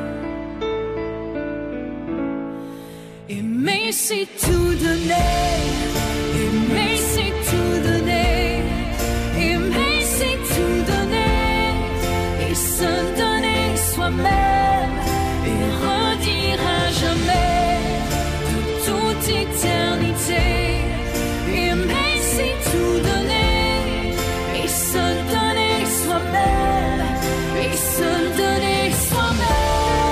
Aimer, c'est tout donner. Aimer, c'est tout donner. Aimer, c'est tout donner et se donner soi-même et redira jamais de toute éternité. Aimer, c'est tout donner et se donner soi-même et se donner soi-même.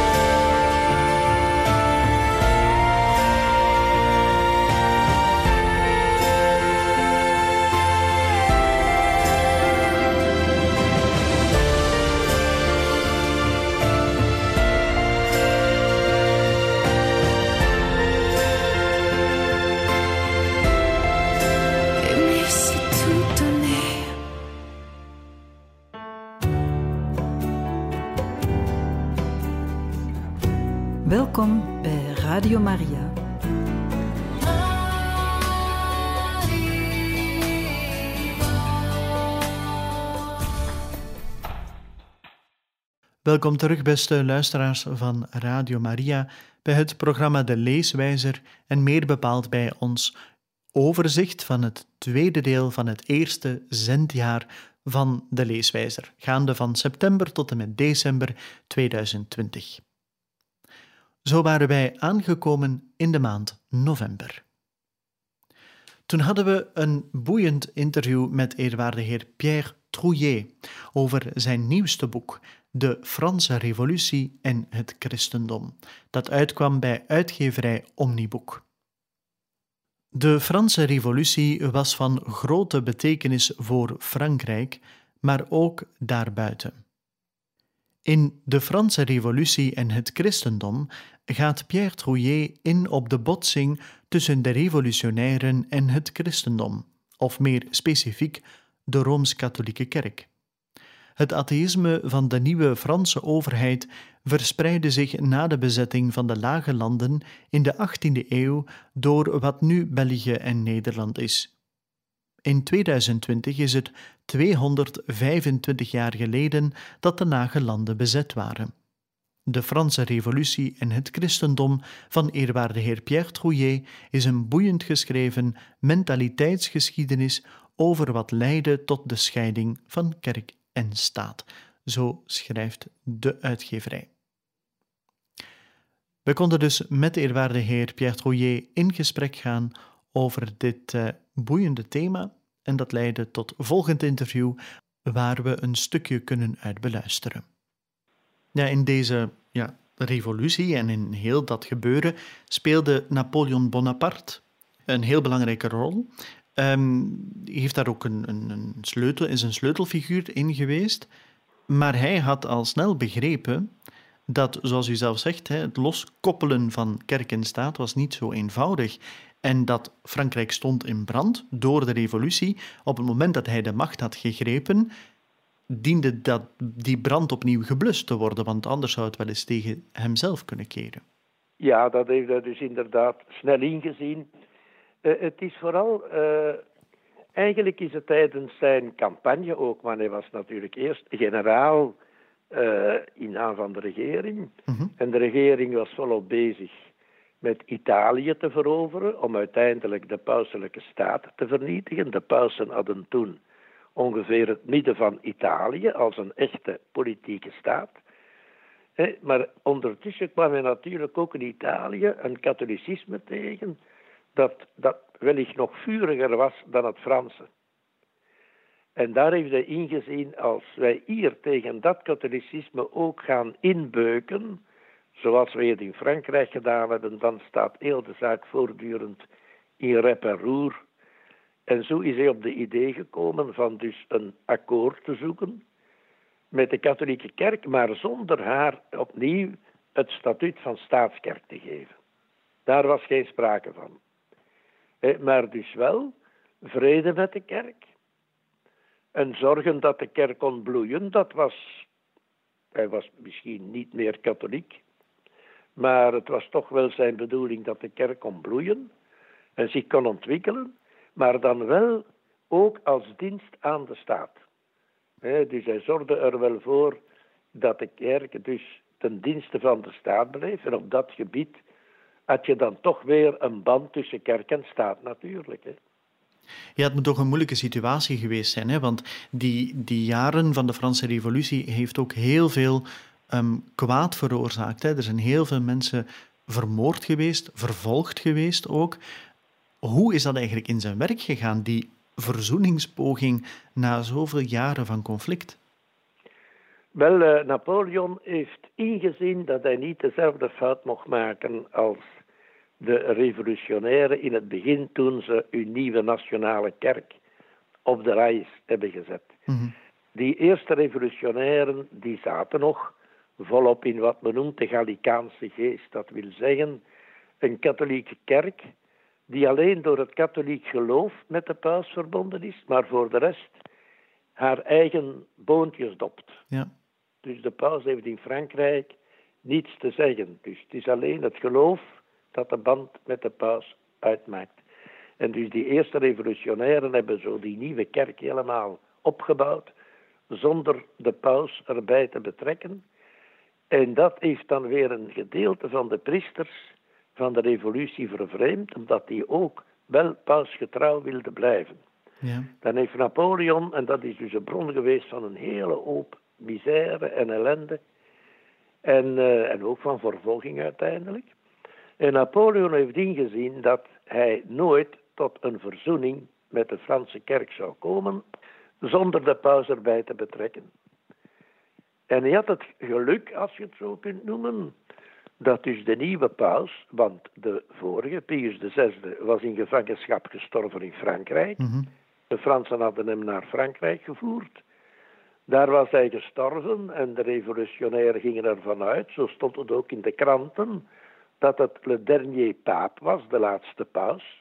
Welkom bij Radio Maria. Welkom terug, beste luisteraars van Radio Maria, bij het programma De Leeswijzer en meer bepaald bij ons overzicht van het tweede deel van het eerste zendjaar van De Leeswijzer, gaande van september tot en met december tweeduizend twintig. Zo waren wij aangekomen in de maand november. Toen hadden we een boeiend interview met eerwaarde heer Pierre Trouillet over zijn nieuwste boek, De Franse Revolutie en het Christendom, dat uitkwam bij uitgeverij Omniboek. De Franse Revolutie was van grote betekenis voor Frankrijk, maar ook daarbuiten. In De Franse Revolutie en het Christendom gaat Pierre Trouillet in op de botsing tussen de revolutionairen en het christendom, of meer specifiek de Rooms-Katholieke Kerk. Het atheïsme van de nieuwe Franse overheid verspreidde zich na de bezetting van de Lage Landen in de achttiende eeuw door wat nu België en Nederland is. In tweeduizend twintig is het tweehonderdvijfentwintig jaar geleden dat de Lage Landen bezet waren. De Franse Revolutie en het Christendom van eerwaarde heer Pierre Trouillet is een boeiend geschreven mentaliteitsgeschiedenis over wat leidde tot de scheiding van kerk en staat. Zo schrijft de uitgeverij. We konden dus met de eerwaarde heer Pierre Trouillet in gesprek gaan over dit uh, boeiende thema en dat leidde tot volgend interview waar we een stukje kunnen uit beluisteren. Ja, in deze ja, revolutie en in heel dat gebeuren speelde Napoleon Bonaparte een heel belangrijke rol. Um, heeft daar ook een, een, een sleutel, is een sleutelfiguur in geweest, maar hij had al snel begrepen dat, zoals u zelf zegt, het loskoppelen van kerk en staat was niet zo eenvoudig en dat Frankrijk stond in brand door de revolutie. Op het moment dat hij de macht had gegrepen, diende dat die brand opnieuw geblust te worden, want anders zou het wel eens tegen hemzelf kunnen keren. Ja, dat heeft hij dus inderdaad snel ingezien. Uh, het is vooral, uh, eigenlijk is het tijdens zijn campagne ook, maar hij was natuurlijk eerst generaal uh, in naam van de regering. Mm-hmm. En de regering was volop bezig met Italië te veroveren, om uiteindelijk de pauselijke staat te vernietigen. De pausen hadden toen ongeveer het midden van Italië als een echte politieke staat. He, maar ondertussen kwam hij natuurlijk ook in Italië een katholicisme tegen dat, dat wellicht nog vuriger was dan het Franse. En daar heeft hij ingezien, als wij hier tegen dat katholicisme ook gaan inbeuken, zoals we het in Frankrijk gedaan hebben, dan staat heel de zaak voortdurend in rep en roer. En zo is hij op de idee gekomen van dus een akkoord te zoeken met de katholieke kerk, maar zonder haar opnieuw het statuut van staatskerk te geven. Daar was geen sprake van. Maar dus wel vrede met de kerk. En zorgen dat de kerk kon bloeien, dat was... Hij was misschien niet meer katholiek, maar het was toch wel zijn bedoeling dat de kerk kon bloeien en zich kon ontwikkelen, maar dan wel ook als dienst aan de staat. He, dus hij zorgde er wel voor dat de kerk dus ten dienste van de staat bleef. En op dat gebied had je dan toch weer een band tussen kerk en staat natuurlijk. Hè. Ja, het moet toch een moeilijke situatie geweest zijn, hè? Want die, die jaren van de Franse Revolutie heeft ook heel veel um, kwaad veroorzaakt. Hè? Er zijn heel veel mensen vermoord geweest, vervolgd geweest ook. Hoe is dat eigenlijk in zijn werk gegaan, die verzoeningspoging na zoveel jaren van conflict? Wel, uh, Napoleon heeft ingezien dat hij niet dezelfde fout mocht maken als de revolutionairen in het begin toen ze hun nieuwe nationale kerk op de reis hebben gezet. Mm-hmm. Die eerste revolutionairen die zaten nog volop in wat men noemt de Gallicaanse geest. Dat wil zeggen een katholieke kerk die alleen door het katholiek geloof met de paus verbonden is, maar voor de rest haar eigen boontjes dopt. Ja. Dus de paus heeft in Frankrijk niets te zeggen. Dus het is alleen het geloof dat de band met de paus uitmaakt. En dus die eerste revolutionairen hebben zo die nieuwe kerk helemaal opgebouwd, zonder de paus erbij te betrekken. En dat heeft dan weer een gedeelte van de priesters van de revolutie vervreemd, omdat die ook wel pausgetrouw wilden blijven. Ja. Dan heeft Napoleon, en dat is dus een bron geweest van een hele hoop misère en ellende, en, uh, en ook van vervolging uiteindelijk. En Napoleon heeft ingezien dat hij nooit tot een verzoening met de Franse kerk zou komen, zonder de paus erbij te betrekken. En hij had het geluk, als je het zo kunt noemen, dat dus de nieuwe paus, want de vorige, Pius de Zesde, was in gevangenschap gestorven in Frankrijk. Mm-hmm. De Fransen hadden hem naar Frankrijk gevoerd. Daar was hij gestorven en de revolutionairen gingen ervan uit, zo stond het ook in de kranten, dat het le dernier pape was, de laatste paus.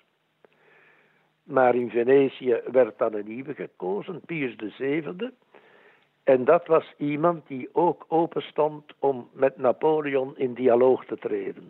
Maar in Venetië werd dan een nieuwe gekozen, Pius de Zevende. En dat was iemand die ook open stond om met Napoleon in dialoog te treden.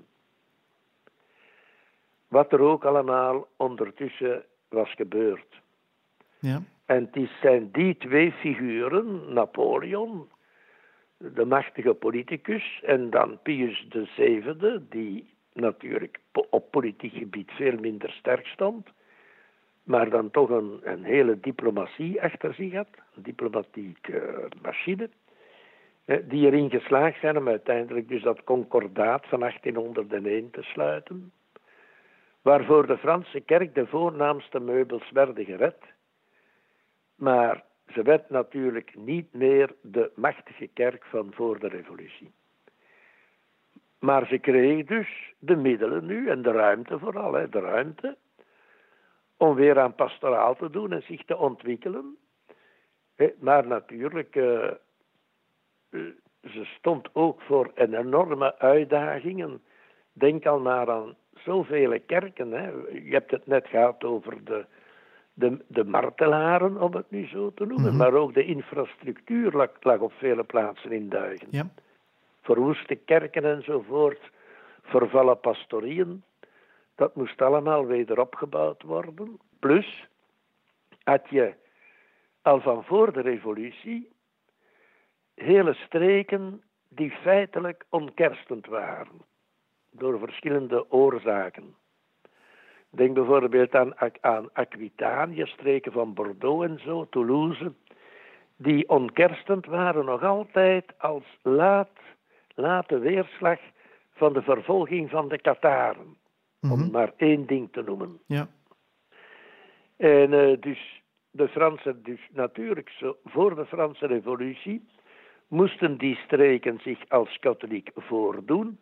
Wat er ook allemaal ondertussen was gebeurd. Ja. En het is zijn die twee figuren, Napoleon, de machtige politicus, en dan Pius de Zevende, die natuurlijk op politiek gebied veel minder sterk stond, maar dan toch een, een hele diplomatie achter zich had, een diplomatieke uh, machine, eh, die erin geslaagd zijn om uiteindelijk dus dat concordaat van achttienhonderdéén te sluiten, waarvoor de Franse kerk de voornaamste meubels werden gered, maar ze werd natuurlijk niet meer de machtige kerk van voor de revolutie. Maar ze kreeg dus de middelen nu en de ruimte vooral, hè, de ruimte om weer aan pastoraal te doen en zich te ontwikkelen. Maar natuurlijk, uh, uh, ze stond ook voor een enorme uitdagingen. Denk al maar aan zoveel kerken. Hè. Je hebt het net gehad over de, de, de martelaren, om het nu zo te noemen. Mm-hmm. Maar ook de infrastructuur lag, lag op vele plaatsen in duigen. Ja. Verwoeste kerken enzovoort, vervallen pastorieën. Dat moest allemaal weer opgebouwd worden. Plus had je al van voor de revolutie hele streken die feitelijk onkerstend waren. Door verschillende oorzaken. Denk bijvoorbeeld aan, aan Aquitanië, streken van Bordeaux en zo, Toulouse. Die onkerstend waren nog altijd als laat, late weerslag van de vervolging van de Katharen. Mm-hmm. Om maar één ding te noemen. Ja. En uh, dus de Fransen, dus natuurlijk zo, voor de Franse revolutie, moesten die streken zich als katholiek voordoen,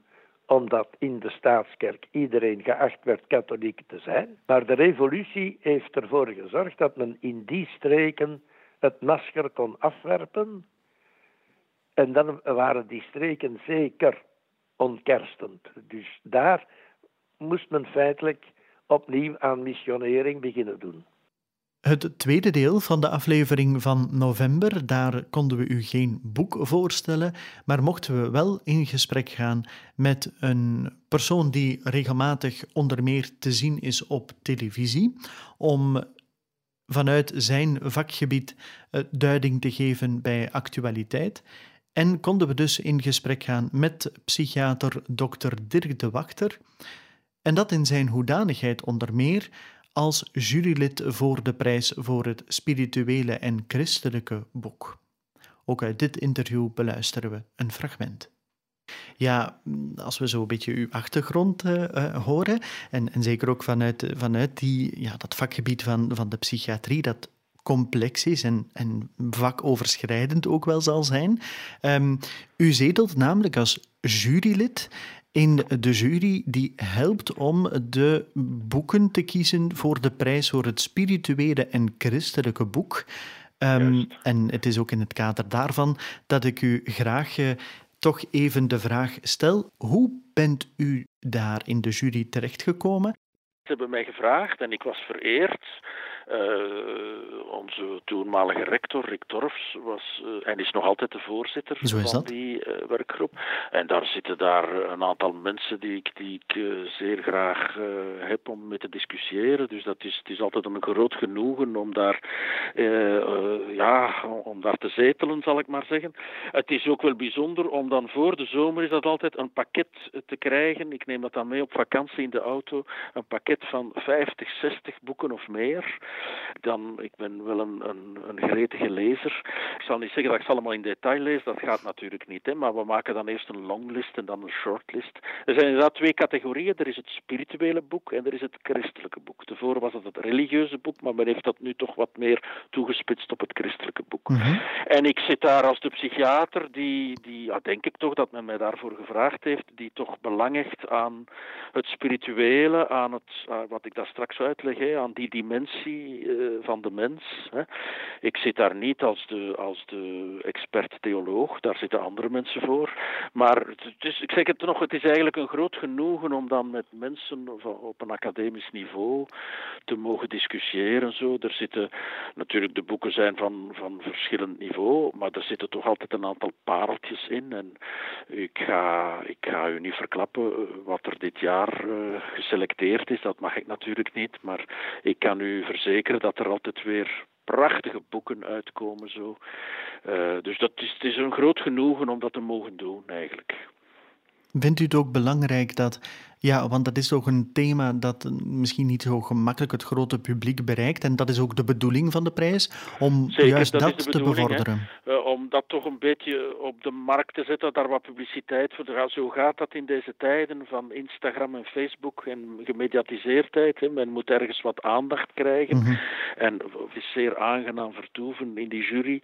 omdat in de staatskerk iedereen geacht werd katholiek te zijn. Maar de revolutie heeft ervoor gezorgd dat men in die streken het masker kon afwerpen. En dan waren die streken zeker ontkerstend. Dus daar moest men feitelijk opnieuw aan missionering beginnen doen. Het tweede deel van de aflevering van november, daar konden we u geen boek voorstellen, maar mochten we wel in gesprek gaan met een persoon die regelmatig onder meer te zien is op televisie, om vanuit zijn vakgebied duiding te geven bij actualiteit. En konden we dus in gesprek gaan met psychiater dokter Dirk de Wachter, en dat in zijn hoedanigheid onder meer als jurylid voor de prijs voor het spirituele en christelijke boek. Ook uit dit interview beluisteren we een fragment. Ja, als we zo een beetje uw achtergrond uh, uh, horen, en, en zeker ook vanuit, vanuit die, ja, dat vakgebied van, van de psychiatrie, dat complex is en, en vakoverschrijdend ook wel zal zijn. Um, u zetelt namelijk als jurylid in de jury die helpt om de boeken te kiezen voor de prijs voor het spirituele en christelijke boek. Um, en het is ook in het kader daarvan dat ik u graag uh, toch even de vraag stel. Hoe bent u daar in de jury terechtgekomen? Ze hebben mij gevraagd en ik was vereerd. Uh, onze toenmalige rector, Rick Torfs, was uh, en is nog altijd de voorzitter van die uh, werkgroep. En daar zitten daar een aantal mensen die ik, die ik uh, zeer graag uh, heb om mee te discussiëren. Dus dat is, het is altijd een groot genoegen om daar, uh, uh, ja, om daar te zetelen, zal ik maar zeggen. Het is ook wel bijzonder om dan voor de zomer is dat altijd een pakket te krijgen. Ik neem dat dan mee op vakantie in de auto. Een pakket van vijftig, zestig boeken of meer. Dan, ik ben wel een, een, een gretige lezer. Ik zal niet zeggen dat ik ze allemaal in detail lees, dat gaat natuurlijk niet, hè, maar we maken dan eerst een longlist en dan een shortlist. Er zijn inderdaad twee categorieën. Er is het spirituele boek en er is het christelijke boek. Tevoren was het het religieuze boek, maar men heeft dat nu toch wat meer toegespitst op het christelijke boek. Mm-hmm. En ik zit daar als de psychiater, die, die ja, denk ik toch dat men mij daarvoor gevraagd heeft, die toch belang hecht aan het spirituele, aan het, aan wat ik daar straks uitleg, hè, aan die dimensie van de mens. Hè. Ik zit daar niet als de, als de expert-theoloog, daar zitten andere mensen voor. Maar het is, ik zeg het nog, het is eigenlijk een groot genoegen om dan met mensen op een academisch niveau te mogen discussiëren. Zo. Er zitten natuurlijk, de boeken zijn van, van verschillend niveau, maar er zitten toch altijd een aantal pareltjes in. En ik ga, ik ga u niet verklappen wat er dit jaar uh, geselecteerd is, dat mag ik natuurlijk niet, maar ik kan u verzekeren dat er altijd weer prachtige boeken uitkomen. Zo. Uh, dus dat is, het is een groot genoegen om dat te mogen doen, eigenlijk. Vindt u het ook belangrijk dat, ja, want dat is toch een thema dat misschien niet zo gemakkelijk het grote publiek bereikt, en dat is ook de bedoeling van de prijs, om Zeker, juist dat, dat te bevorderen. Uh, om dat toch een beetje op de markt te zetten, daar wat publiciteit voor. Zo gaat dat in deze tijden van Instagram en Facebook en gemediatiseerdheid. Hè. Men moet ergens wat aandacht krijgen. Mm-hmm. En het is zeer aangenaam vertoeven in die jury.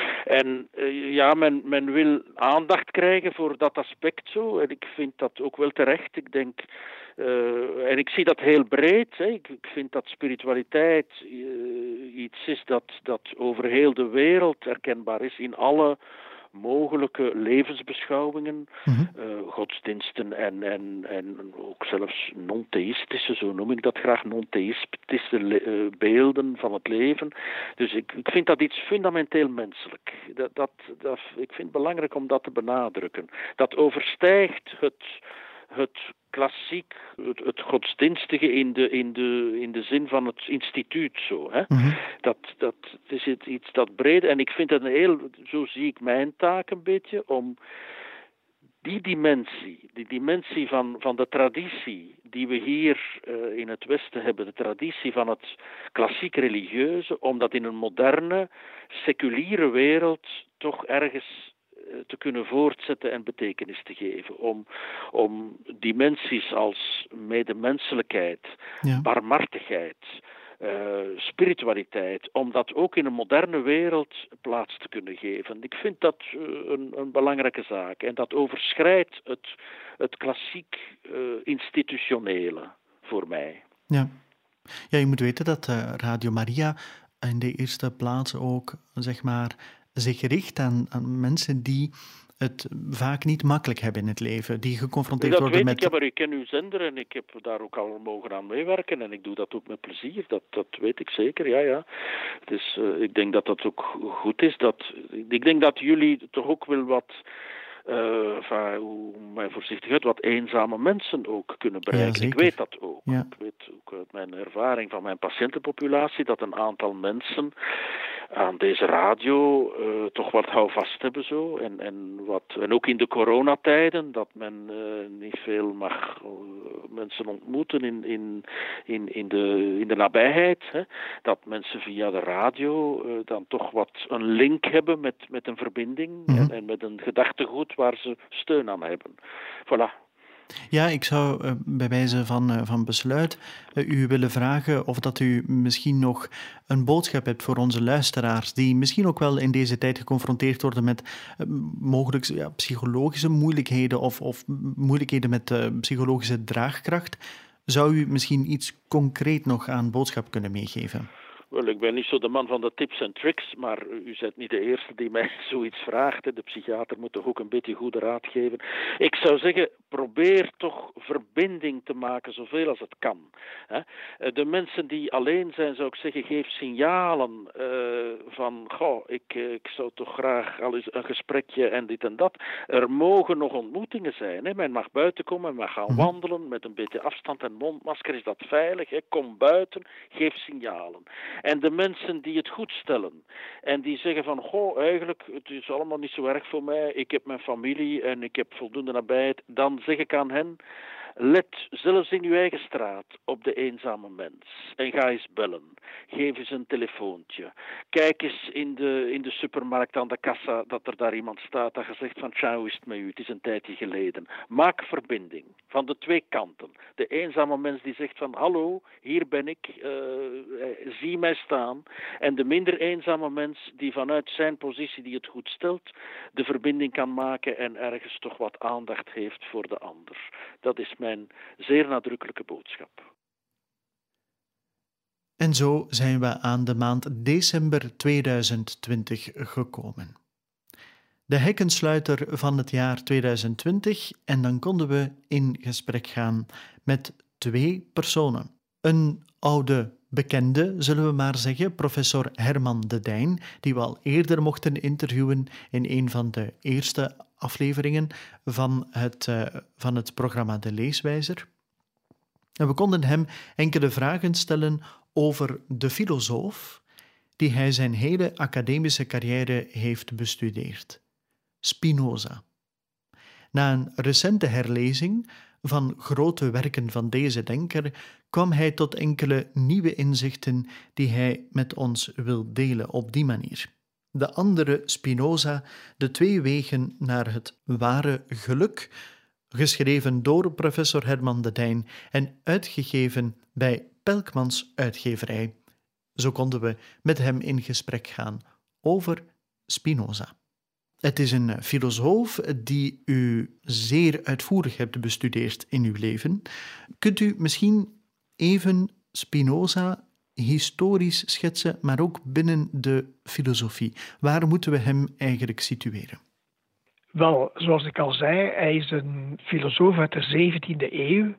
En uh, ja, men, men wil aandacht krijgen voor dat aspect zo. En ik vind dat ook wel terecht. Ik denk... Uh, en ik zie dat heel breed. Hè. Ik, ik vind dat spiritualiteit uh, iets is dat, dat over heel de wereld erkenbaar is in alle mogelijke levensbeschouwingen, mm-hmm. uh, godsdiensten en, en, en ook zelfs non-theïstische, zo noem ik dat graag, non-theïstische le- uh, beelden van het leven. Dus ik, ik vind dat iets fundamenteel menselijk. Dat, dat, dat, ik vind het belangrijk om dat te benadrukken. Dat overstijgt het... het klassiek, het, het godsdienstige in de, in, de, in de zin van het instituut zo. Hè? Mm-hmm. Dat, dat is iets dat breed. En ik vind het een heel, zo zie ik mijn taak een beetje, om die dimensie, die dimensie van, van de traditie die we hier uh, in het Westen hebben, de traditie van het klassiek religieuze, om dat in een moderne, seculiere wereld toch ergens te kunnen voortzetten en betekenis te geven. Om, om dimensies als medemenselijkheid, ja. barmhartigheid, uh, spiritualiteit, om dat ook in een moderne wereld plaats te kunnen geven. Ik vind dat uh, een, een belangrijke zaak. En dat overschrijdt het, het klassiek uh, institutionele voor mij. Ja. Ja, je moet weten dat uh, Radio Maria in de eerste plaats ook, zeg maar, zich richt aan, aan mensen die het vaak niet makkelijk hebben in het leven, die geconfronteerd dat worden weet met... Ik, ja, maar ik ken uw zender en ik heb daar ook al mogen aan meewerken en ik doe dat ook met plezier, dat, dat weet ik zeker, ja, ja. Dus uh, ik denk dat dat ook goed is, dat, ik denk dat jullie toch ook wel wat... Uh, enfin, hoe mij voorzichtig uit, wat eenzame mensen ook kunnen bereiken. Ja, ik weet dat ook. Ja. Ik weet ook uit mijn ervaring van mijn patiëntenpopulatie dat een aantal mensen aan deze radio uh, toch wat houvast hebben zo. En, en, wat, en ook in de coronatijden, dat men uh, niet veel mag uh, mensen ontmoeten in, in, in, in, de, in de nabijheid. Hè? Dat mensen via de radio uh, dan toch wat een link hebben met, met een verbinding mm-hmm. en, en met een gedachtegoed waar ze steun aan hebben. Voilà. Ja, ik zou uh, bij wijze van, uh, van besluit uh, u willen vragen of dat u misschien nog een boodschap hebt voor onze luisteraars die misschien ook wel in deze tijd geconfronteerd worden met uh, mogelijk ja, psychologische moeilijkheden of, of moeilijkheden met uh, psychologische draagkracht. Zou u misschien iets concreet nog aan boodschap kunnen meegeven? Wel, ik ben niet zo de man van de tips en tricks, maar u bent niet de eerste die mij zoiets vraagt. De psychiater moet toch ook een beetje goede raad geven. Ik zou zeggen, probeer toch verbinding te maken zoveel als het kan. De mensen die alleen zijn, zou ik zeggen, geef signalen uh, van, goh, ik, ik zou toch graag al eens een gesprekje en dit en dat. Er mogen nog ontmoetingen zijn. Hè? Men mag buiten komen, men mag gaan wandelen met een beetje afstand en mondmasker. Is dat veilig? Hè? Kom buiten, geef signalen. En de mensen die het goed stellen en die zeggen van, goh, eigenlijk, het is allemaal niet zo erg voor mij, ik heb mijn familie en ik heb voldoende nabijheid, dan zeg ik aan hen, let zelfs in uw eigen straat op de eenzame mens en ga eens bellen. Geef eens een telefoontje. Kijk eens in de, in de supermarkt aan de kassa dat er daar iemand staat dat je zegt van tja, hoe is het met u? Het is een tijdje geleden. Maak verbinding van de twee kanten. De eenzame mens die zegt van hallo, hier ben ik, uh, zie mij staan. En de minder eenzame mens die vanuit zijn positie die het goed stelt, de verbinding kan maken en ergens toch wat aandacht heeft voor de ander. Dat is mijn zeer nadrukkelijke boodschap. En zo zijn we aan de maand december tweeduizend twintig gekomen. De hekkensluiter van het jaar tweeduizend twintig en dan konden we in gesprek gaan met twee personen. Een oude bekende, zullen we maar zeggen, professor Herman de Dijn, die we al eerder mochten interviewen in een van de eerste afleveringen van het, uh, van het programma De Leeswijzer. En we konden hem enkele vragen stellen over de filosoof die hij zijn hele academische carrière heeft bestudeerd, Spinoza. Na een recente herlezing van grote werken van deze denker kwam hij tot enkele nieuwe inzichten die hij met ons wil delen op die manier. De andere Spinoza, De twee wegen naar het ware geluk, geschreven door professor Herman de Dijn en uitgegeven bij Pelkmans uitgeverij. Zo konden we met hem in gesprek gaan over Spinoza. Het is een filosoof die u zeer uitvoerig hebt bestudeerd in uw leven. Kunt u misschien even Spinoza historisch schetsen, maar ook binnen de filosofie? Waar moeten we hem eigenlijk situeren? Wel, zoals ik al zei, hij is een filosoof uit de zeventiende eeuw,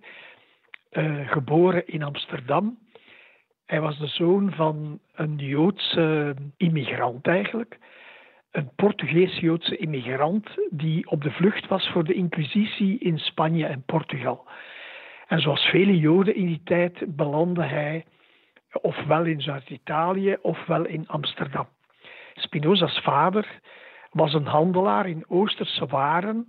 uh, geboren in Amsterdam. Hij was de zoon van een Joodse immigrant eigenlijk. Een Portugees-Joodse immigrant die op de vlucht was voor de Inquisitie in Spanje en Portugal. En zoals vele Joden in die tijd belandde hij ofwel in Zuid-Italië ofwel in Amsterdam. Spinoza's vader was een handelaar in Oosterse waren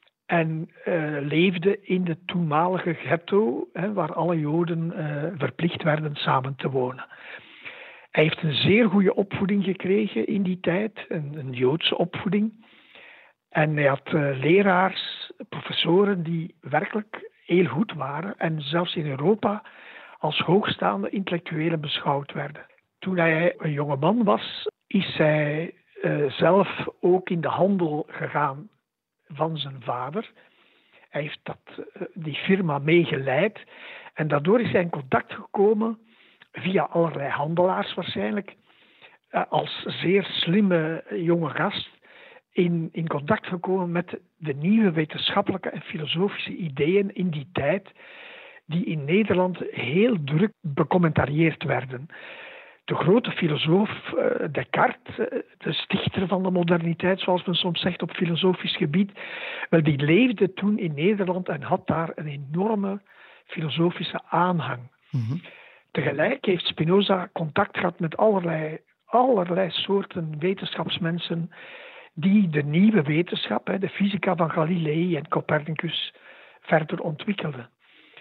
en uh, leefde in de toenmalige ghetto, hè, waar alle Joden uh, verplicht werden samen te wonen. Hij heeft een zeer goede opvoeding gekregen in die tijd, een, een Joodse opvoeding. En hij had uh, leraars, professoren die werkelijk heel goed waren en zelfs in Europa als hoogstaande intellectuelen beschouwd werden. Toen hij een jonge man was, is hij uh, zelf ook in de handel gegaan van zijn vader. Hij heeft dat, uh, die firma meegeleid en daardoor is hij in contact gekomen, via allerlei handelaars waarschijnlijk, uh, als zeer slimme jonge gast, in, in contact gekomen met de nieuwe wetenschappelijke en filosofische ideeën in die tijd, die in Nederland heel druk becommentarieerd werden. De grote filosoof uh, Descartes, uh, de stichter van de moderniteit, zoals men soms zegt op filosofisch gebied, wel, die leefde toen in Nederland en had daar een enorme filosofische aanhang. Mm-hmm. Tegelijk heeft Spinoza contact gehad met allerlei, allerlei soorten wetenschapsmensen die de nieuwe wetenschap, de fysica van Galilei en Copernicus, verder ontwikkelden.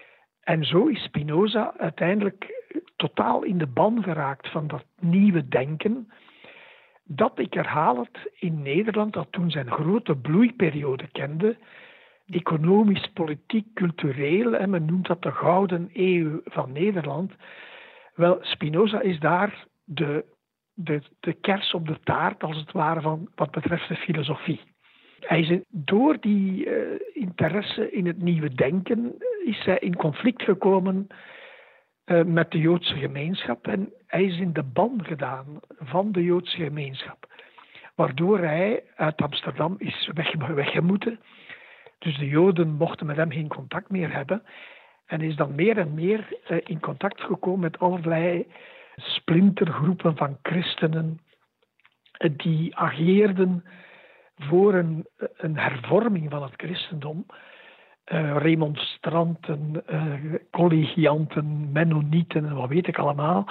En zo is Spinoza uiteindelijk totaal in de ban geraakt van dat nieuwe denken, dat, ik herhaal het, in Nederland, dat toen zijn grote bloeiperiode kende, economisch, politiek, cultureel, en men noemt dat de gouden eeuw van Nederland. Wel, Spinoza is daar de, de, de kers op de taart, als het ware, van wat betreft de filosofie. Hij is door die uh, interesse in het nieuwe denken is hij in conflict gekomen uh, met de Joodse gemeenschap en hij is in de ban gedaan van de Joodse gemeenschap, waardoor hij uit Amsterdam is weg, weggemoeten. Dus de Joden mochten met hem geen contact meer hebben en is dan meer en meer uh, in contact gekomen met allerlei splintergroepen van christenen uh, die ageerden voor een, een hervorming van het christendom. Uh, remonstranten, uh, collegianten, mennonieten en wat weet ik allemaal.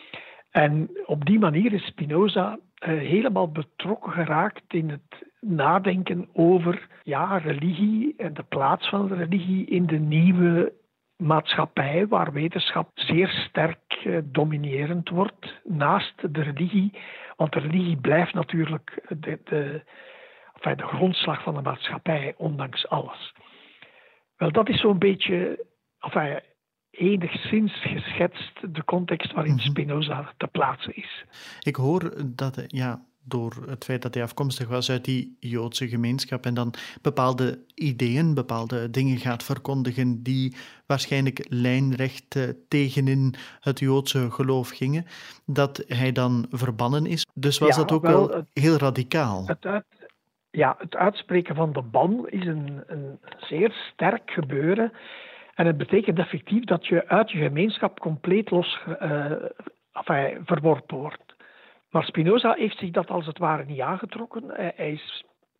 En op die manier is Spinoza uh, helemaal betrokken geraakt in het nadenken over ja, religie en de plaats van de religie in de nieuwe maatschappij, waar wetenschap zeer sterk uh, dominerend wordt naast de religie. Want de religie blijft natuurlijk de, de Enfin, de grondslag van de maatschappij, ondanks alles. Wel, dat is zo'n beetje, enfin, enigszins geschetst de context waarin mm-hmm. Spinoza te plaatsen is. Ik hoor dat, ja, door het feit dat hij afkomstig was uit die Joodse gemeenschap en dan bepaalde ideeën, bepaalde dingen gaat verkondigen die waarschijnlijk lijnrecht tegenin het Joodse geloof gingen, dat hij dan verbannen is. Dus was ja, dat ook wel, wel het, heel radicaal? Het uit, Ja, het uitspreken van de ban is een, een zeer sterk gebeuren. En het betekent effectief dat je uit je gemeenschap compleet los uh, enfin, verworpen wordt. Maar Spinoza heeft zich dat als het ware niet aangetrokken. Hij, hij is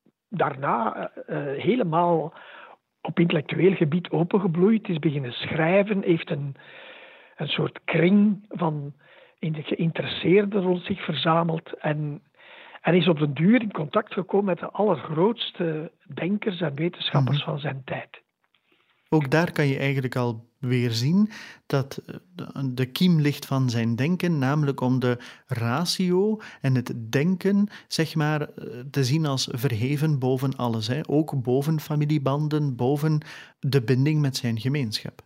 daarna uh, helemaal op intellectueel gebied opengebloeid, is beginnen schrijven, heeft een, een soort kring van geïnteresseerden rond zich verzameld en En is op den duur in contact gekomen met de allergrootste denkers en wetenschappers mm-hmm. van zijn tijd. Ook daar kan je eigenlijk al weer zien dat de kiem ligt van zijn denken, namelijk om de ratio en het denken, zeg maar, te zien als verheven boven alles. Hè? Ook boven familiebanden, boven de binding met zijn gemeenschap.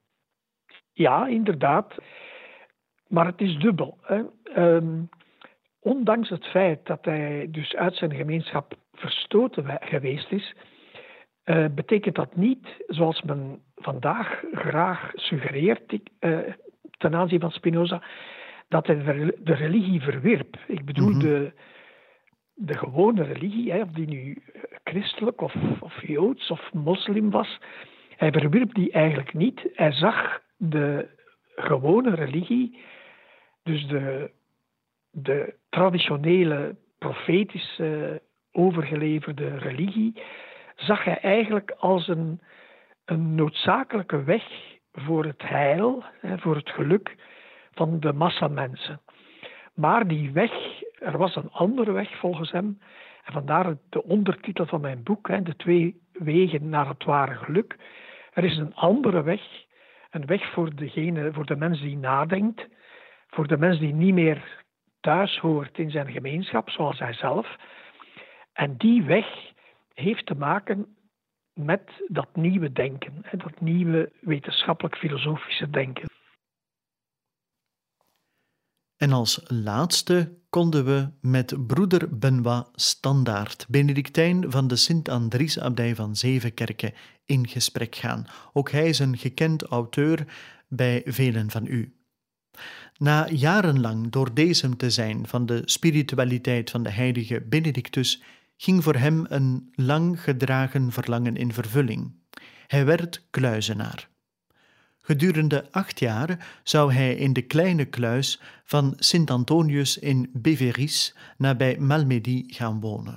Ja, inderdaad. Maar het is dubbel. Hè? Um, Ondanks het feit dat hij dus uit zijn gemeenschap verstoten geweest is, uh, betekent dat niet, zoals men vandaag graag suggereert uh, ten aanzien van Spinoza, dat hij de religie verwierp. Ik bedoel, mm-hmm. de, de gewone religie, hè, of die nu christelijk of, of joods of moslim was, hij verwierp die eigenlijk niet. Hij zag de gewone religie, dus de de traditionele, profetische, overgeleverde religie, zag hij eigenlijk als een, een noodzakelijke weg voor het heil, voor het geluk van de massa mensen. Maar die weg, er was een andere weg volgens hem, en vandaar de ondertitel van mijn boek, de twee wegen naar het ware geluk. Er is een andere weg, een weg voor degene, voor de mens die nadenkt, voor de mens die niet meer thuis hoort in zijn gemeenschap, zoals hij zelf. En die weg heeft te maken met dat nieuwe denken, dat nieuwe wetenschappelijk-filosofische denken. En als laatste konden we met broeder Benoît Standaert, Benedictijn van de Sint-Andriesabdij van Zevenkerken, in gesprek gaan. Ook hij is een gekend auteur bij velen van u. Na jarenlang doordezemd te zijn van de spiritualiteit van de heilige Benedictus, ging voor hem een lang gedragen verlangen in vervulling. Hij werd kluizenaar. Gedurende acht jaar zou hij in de kleine kluis van Sint-Antonius in Béveris, nabij Malmedy, gaan wonen.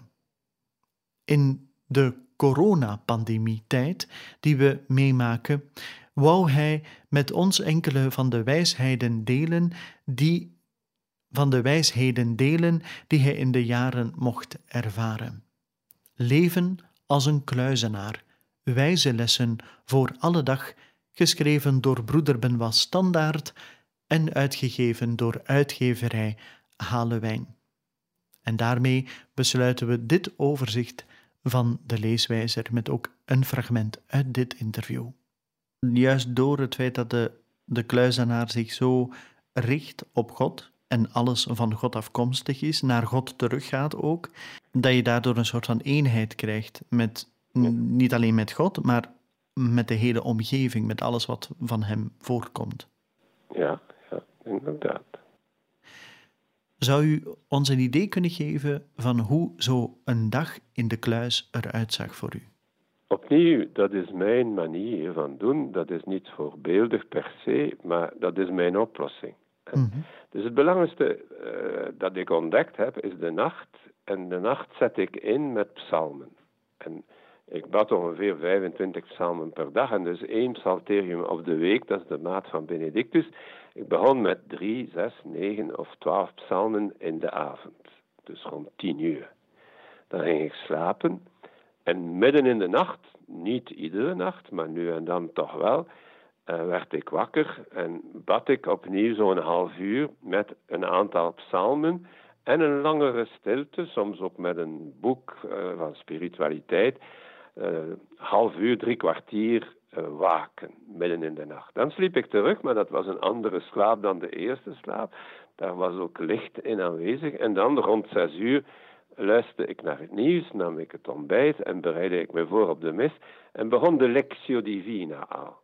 In de coronapandemietijd die we meemaken, wou hij met ons enkele van de wijsheden delen die, van de wijsheden delen die hij in de jaren mocht ervaren. Leven als een kluizenaar, wijze lessen voor alle dag, geschreven door broeder Benoît Standaert en uitgegeven door uitgeverij Halewijn. En daarmee besluiten we dit overzicht van de leeswijzer met ook een fragment uit dit interview. Juist door het feit dat de, de kluizenaar zich zo richt op God en alles van God afkomstig is, naar God teruggaat ook, dat je daardoor een soort van eenheid krijgt met, niet alleen met God, maar met de hele omgeving, met alles wat van hem voorkomt. Ja, ja, inderdaad. Zou u ons een idee kunnen geven van hoe zo een dag in de kluis eruit zag voor u? Opnieuw, dat is mijn manier van doen. Dat is niet voorbeeldig per se, maar dat is mijn oplossing. Mm-hmm. Dus het belangrijkste uh, dat ik ontdekt heb, is de nacht. En de nacht zet ik in met psalmen. En ik bad ongeveer vijfentwintig psalmen per dag. En dus één psalterium op de week, dat is de maat van Benedictus. Ik begon met drie, zes, negen of twaalf psalmen in de avond. Dus rond tien uur. Dan ging ik slapen. En midden in de nacht, niet iedere nacht, maar nu en dan toch wel, uh, werd ik wakker en bad ik opnieuw zo'n half uur met een aantal psalmen en een langere stilte, soms ook met een boek uh, van spiritualiteit, uh, half uur, drie kwartier uh, waken, midden in de nacht. Dan sliep ik terug, maar dat was een andere slaap dan de eerste slaap. Daar was ook licht in aanwezig. En dan rond zes uur luisterde ik naar het nieuws, nam ik het ontbijt en bereidde ik me voor op de mis en begon de Lectio Divina al.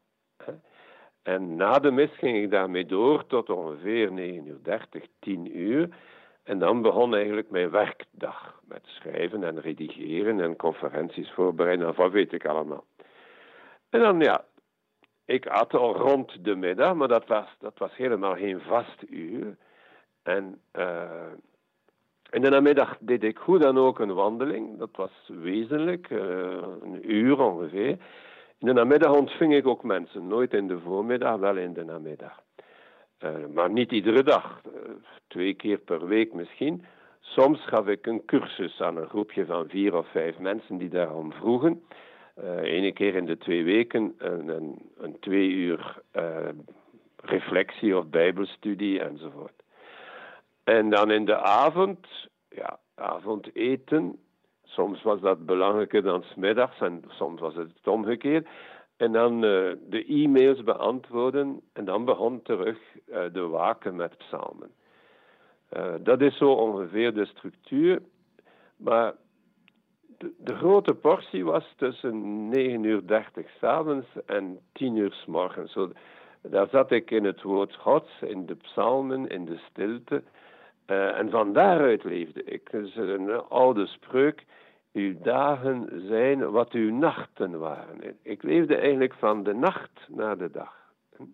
En na de mis ging ik daarmee door tot ongeveer negen uur dertig, tien uur. En dan begon eigenlijk mijn werkdag met schrijven en redigeren en conferenties voorbereiden, of wat weet ik allemaal. En dan ja, ik at al rond de middag, maar dat was, dat was helemaal geen vast uur. En uh, in de namiddag deed ik hoe dan ook een wandeling. Dat was wezenlijk, uh, een uur ongeveer. In de namiddag ontving ik ook mensen. Nooit in de voormiddag, wel in de namiddag. Uh, maar niet iedere dag. Uh, twee keer per week misschien. Soms gaf ik een cursus aan een groepje van vier of vijf mensen die daarom vroegen. Uh, Ene keer in de twee weken een, een, een twee uur uh, reflectie of bijbelstudie enzovoort. En dan in de avond, ja, avondeten. Soms was dat belangrijker dan 's middags en soms was het omgekeerd. En dan uh, de e-mails beantwoorden en dan begon terug uh, de waken met psalmen. Uh, dat is zo ongeveer de structuur. Maar de, de grote portie was tussen negen uur dertig 's avonds en tien uur 's morgens. Zo, daar zat ik in het woord Gods, in de psalmen, in de stilte. Uh, en van daaruit leefde ik. Dus een oude spreuk. Uw dagen zijn wat uw nachten waren. Ik leefde eigenlijk van de nacht naar de dag.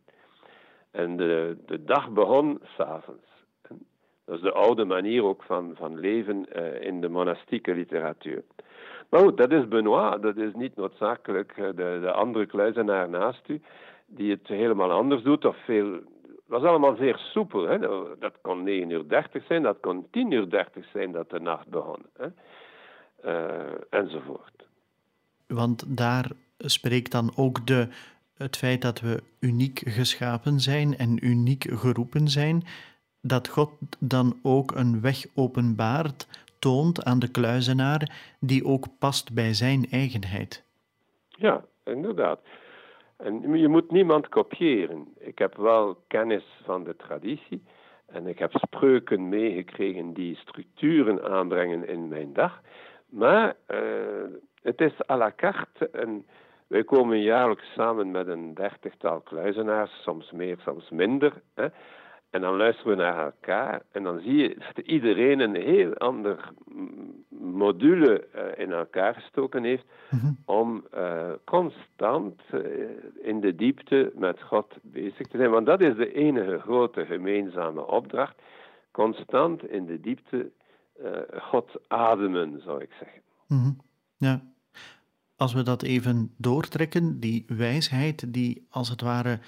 En de, de dag begon 's avonds. Dat is de oude manier ook van, van leven uh, in de monastieke literatuur. Maar goed, dat is Benoît. Dat is niet noodzakelijk uh, de, de andere kluizenaar naast u, die het helemaal anders doet of veel. Het was allemaal zeer soepel. Hè? Dat kon negen uur dertig zijn, dat kon tien uur dertig zijn dat de nacht begon. Hè? Uh, enzovoort. Want daar spreekt dan ook de, het feit dat we uniek geschapen zijn en uniek geroepen zijn, dat God dan ook een weg openbaart, toont aan de kluizenaar, die ook past bij zijn eigenheid. Ja, inderdaad. En je moet niemand kopiëren. Ik heb wel kennis van de traditie En ik heb spreuken meegekregen die structuren aanbrengen in mijn dag. Maar uh, het is à la carte. En wij komen jaarlijks samen met een dertigtal kluizenaars, soms meer, soms minder. Hè. En dan luisteren we naar elkaar en dan zie je dat iedereen een heel ander module uh, in elkaar gestoken heeft mm-hmm. om uh, constant uh, in de diepte met God bezig te zijn. Want dat is de enige grote gemeenzame opdracht. Constant in de diepte uh, God ademen, zou ik zeggen. Mm-hmm. Ja. Als we dat even doortrekken, die wijsheid die als het ware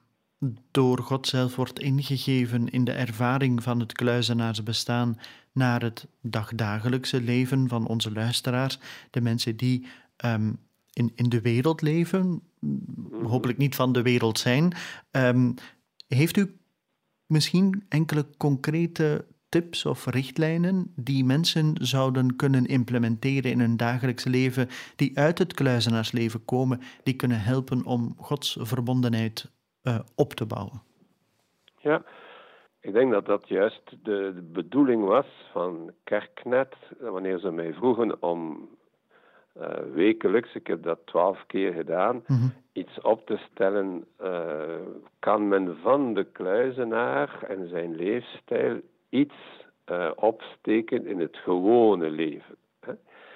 door God zelf wordt ingegeven in de ervaring van het kluizenaarsbestaan naar het dagdagelijkse leven van onze luisteraars, de mensen die um, in, in de wereld leven, hopelijk niet van de wereld zijn. Um, heeft u misschien enkele concrete tips of richtlijnen die mensen zouden kunnen implementeren in hun dagelijks leven, die uit het kluizenaarsleven komen, die kunnen helpen om Gods verbondenheid uh, op te bouwen? Ja, ik denk dat dat juist de, de bedoeling was van Kerknet, wanneer ze mij vroegen om uh, wekelijks, ik heb dat twaalf keer gedaan, mm-hmm. iets op te stellen, uh, kan men van de kluizenaar en zijn leefstijl iets uh, opsteken in het gewone leven. Hè?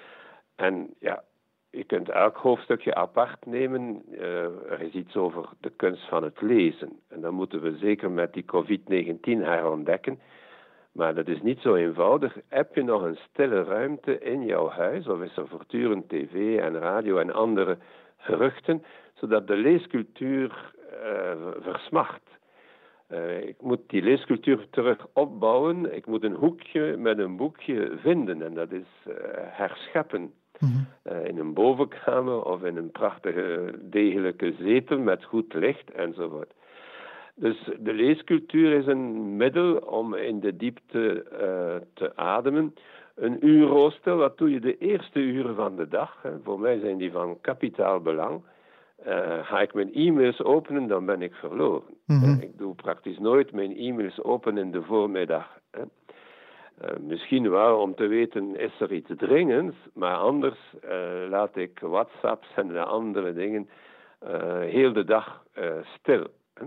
En ja, je kunt elk hoofdstukje apart nemen. Uh, er is iets over de kunst van het lezen. En dat moeten we zeker met die covid negentien herontdekken. Maar dat is niet zo eenvoudig. Heb je nog een stille ruimte in jouw huis, of is er voortdurend tv en radio en andere geruchten, zodat de leescultuur uh, versmacht? Uh, ik moet die leescultuur terug opbouwen. Ik moet een hoekje met een boekje vinden. En dat is uh, herscheppen. Mm-hmm. Uh, in een bovenkamer of in een prachtige, degelijke zetel met goed licht enzovoort. Dus de leescultuur is een middel om in de diepte uh, te ademen. Een uurrooster, wat doe je de eerste uren van de dag? Hè? Voor mij zijn die van kapitaal belang. Uh, ga ik mijn e-mails openen, dan ben ik verloren. Mm-hmm. Uh, ik doe praktisch nooit mijn e-mails open in de voormiddag. Hè. Uh, misschien wel om te weten, is er iets dringends, maar anders uh, laat ik WhatsApps en de andere dingen uh, heel de dag uh, stil. Hè.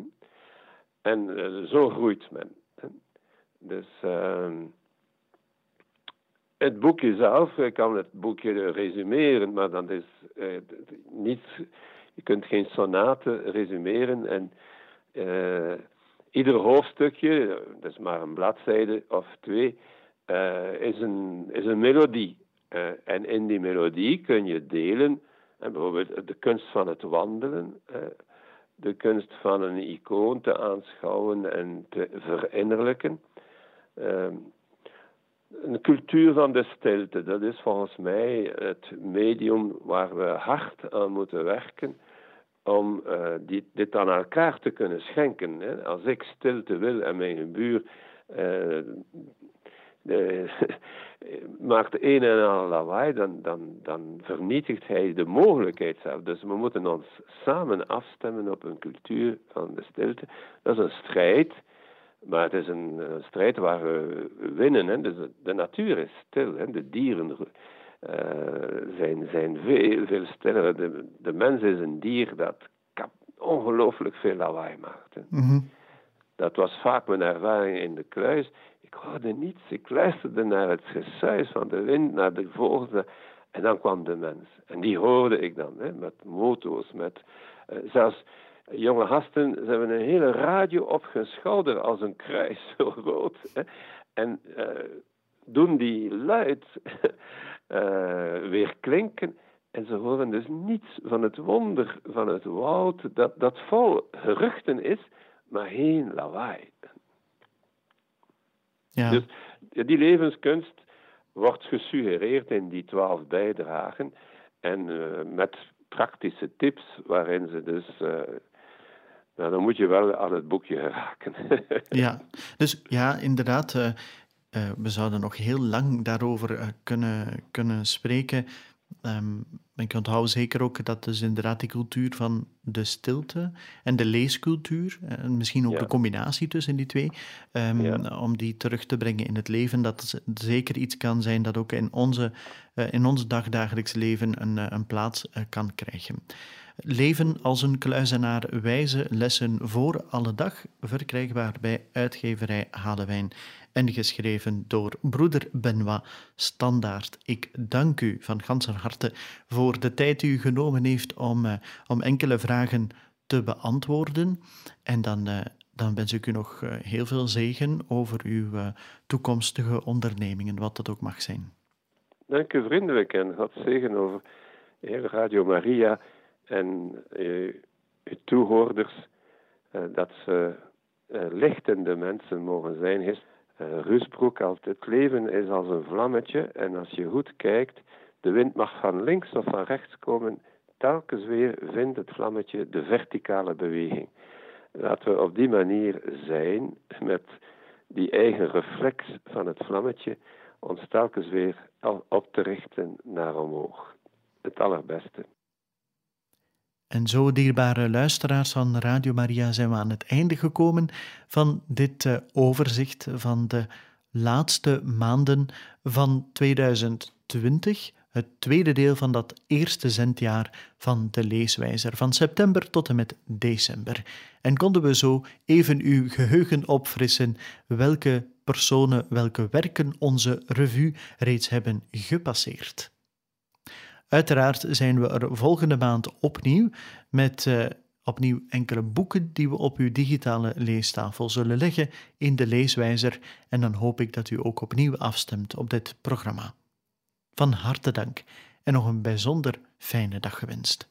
En uh, zo groeit men. Hè. Dus uh, het boekje zelf, ik kan het boekje resumeren, maar dat is uh, niet... Je kunt geen sonate resumeren en uh, ieder hoofdstukje, dat is maar een bladzijde of twee, uh, is, een, is een melodie. Uh, en in die melodie kun je delen, uh, bijvoorbeeld de kunst van het wandelen, uh, de kunst van een icoon te aanschouwen en te verinnerlijken. Uh, Een cultuur van de stilte, dat is volgens mij het medium waar we hard aan moeten werken om uh, die, dit aan elkaar te kunnen schenken. Hè. Als ik stilte wil en mijn buur uh, de, maakt een en al lawaai, dan, dan, dan vernietigt hij de mogelijkheid zelf. Dus we moeten ons samen afstemmen op een cultuur van de stilte. Dat is een strijd. Maar het is een, een strijd waar we winnen. Hè. Dus de, de natuur is stil. Hè. De dieren uh, zijn, zijn veel, veel stiller. De, de mens is een dier dat ongelooflijk veel lawaai maakt. Hè. Mm-hmm. Dat was vaak mijn ervaring in de kluis. Ik hoorde niets. Ik luisterde naar het gesuis van de wind, naar de vogels. En dan kwam de mens. En die hoorde ik dan. Hè, met moto's, met uh, zelfs... Jonge gasten, ze hebben een hele radio op hun schouder als een kruis, zo groot. Hè, en uh, doen die luid uh, weer klinken. En ze horen dus niets van het wonder van het woud, dat, dat vol geruchten is, maar geen lawaai. Ja. Dus die levenskunst wordt gesuggereerd in die twaalf bijdragen. En uh, met praktische tips, waarin ze dus... Uh, Nou, dan moet je wel aan het boekje geraken. Ja, dus ja, inderdaad, uh, uh, we zouden nog heel lang daarover uh, kunnen, kunnen spreken. Um, ik onthoud zeker ook dat dus inderdaad die cultuur van de stilte en de leescultuur, en misschien ook ja. de combinatie tussen die twee, um, ja. om die terug te brengen in het leven, dat zeker iets kan zijn dat ook in, onze, uh, in ons dagdagelijks leven een, uh, een plaats uh, kan krijgen. Leven als een kluizenaar, wijze lessen voor alle dag, verkrijgbaar bij uitgeverij Hadewijn en geschreven door broeder Benoit Standaard. Ik dank u van ganser harte voor de tijd die u genomen heeft om, uh, om enkele vragen te beantwoorden. En dan, uh, dan wens ik u nog uh, heel veel zegen over uw uh, toekomstige ondernemingen, wat dat ook mag zijn. Dank u vriendelijk en God zegen over Heer Radio Maria en uh, uw toehoorders, uh, dat ze uh, lichtende mensen mogen zijn. Uh, Rusbroek, altijd het leven is als een vlammetje en als je goed kijkt, de wind mag van links of van rechts komen, telkens weer vindt het vlammetje de verticale beweging. Laten we op die manier zijn, met die eigen reflex van het vlammetje, ons telkens weer op te richten naar omhoog. Het allerbeste. En zo, dierbare luisteraars van Radio Maria, zijn we aan het einde gekomen van dit uh, overzicht van de laatste maanden van tweeduizend twintig, het tweede deel van dat eerste zendjaar van de Leeswijzer, van september tot en met december. En konden we zo even uw geheugen opfrissen welke personen, welke werken onze revue reeds hebben gepasseerd. Uiteraard zijn we er volgende maand opnieuw met uh, opnieuw enkele boeken die we op uw digitale leestafel zullen leggen in de Leeswijzer en dan hoop ik dat u ook opnieuw afstemt op dit programma. Van harte dank en nog een bijzonder fijne dag gewenst.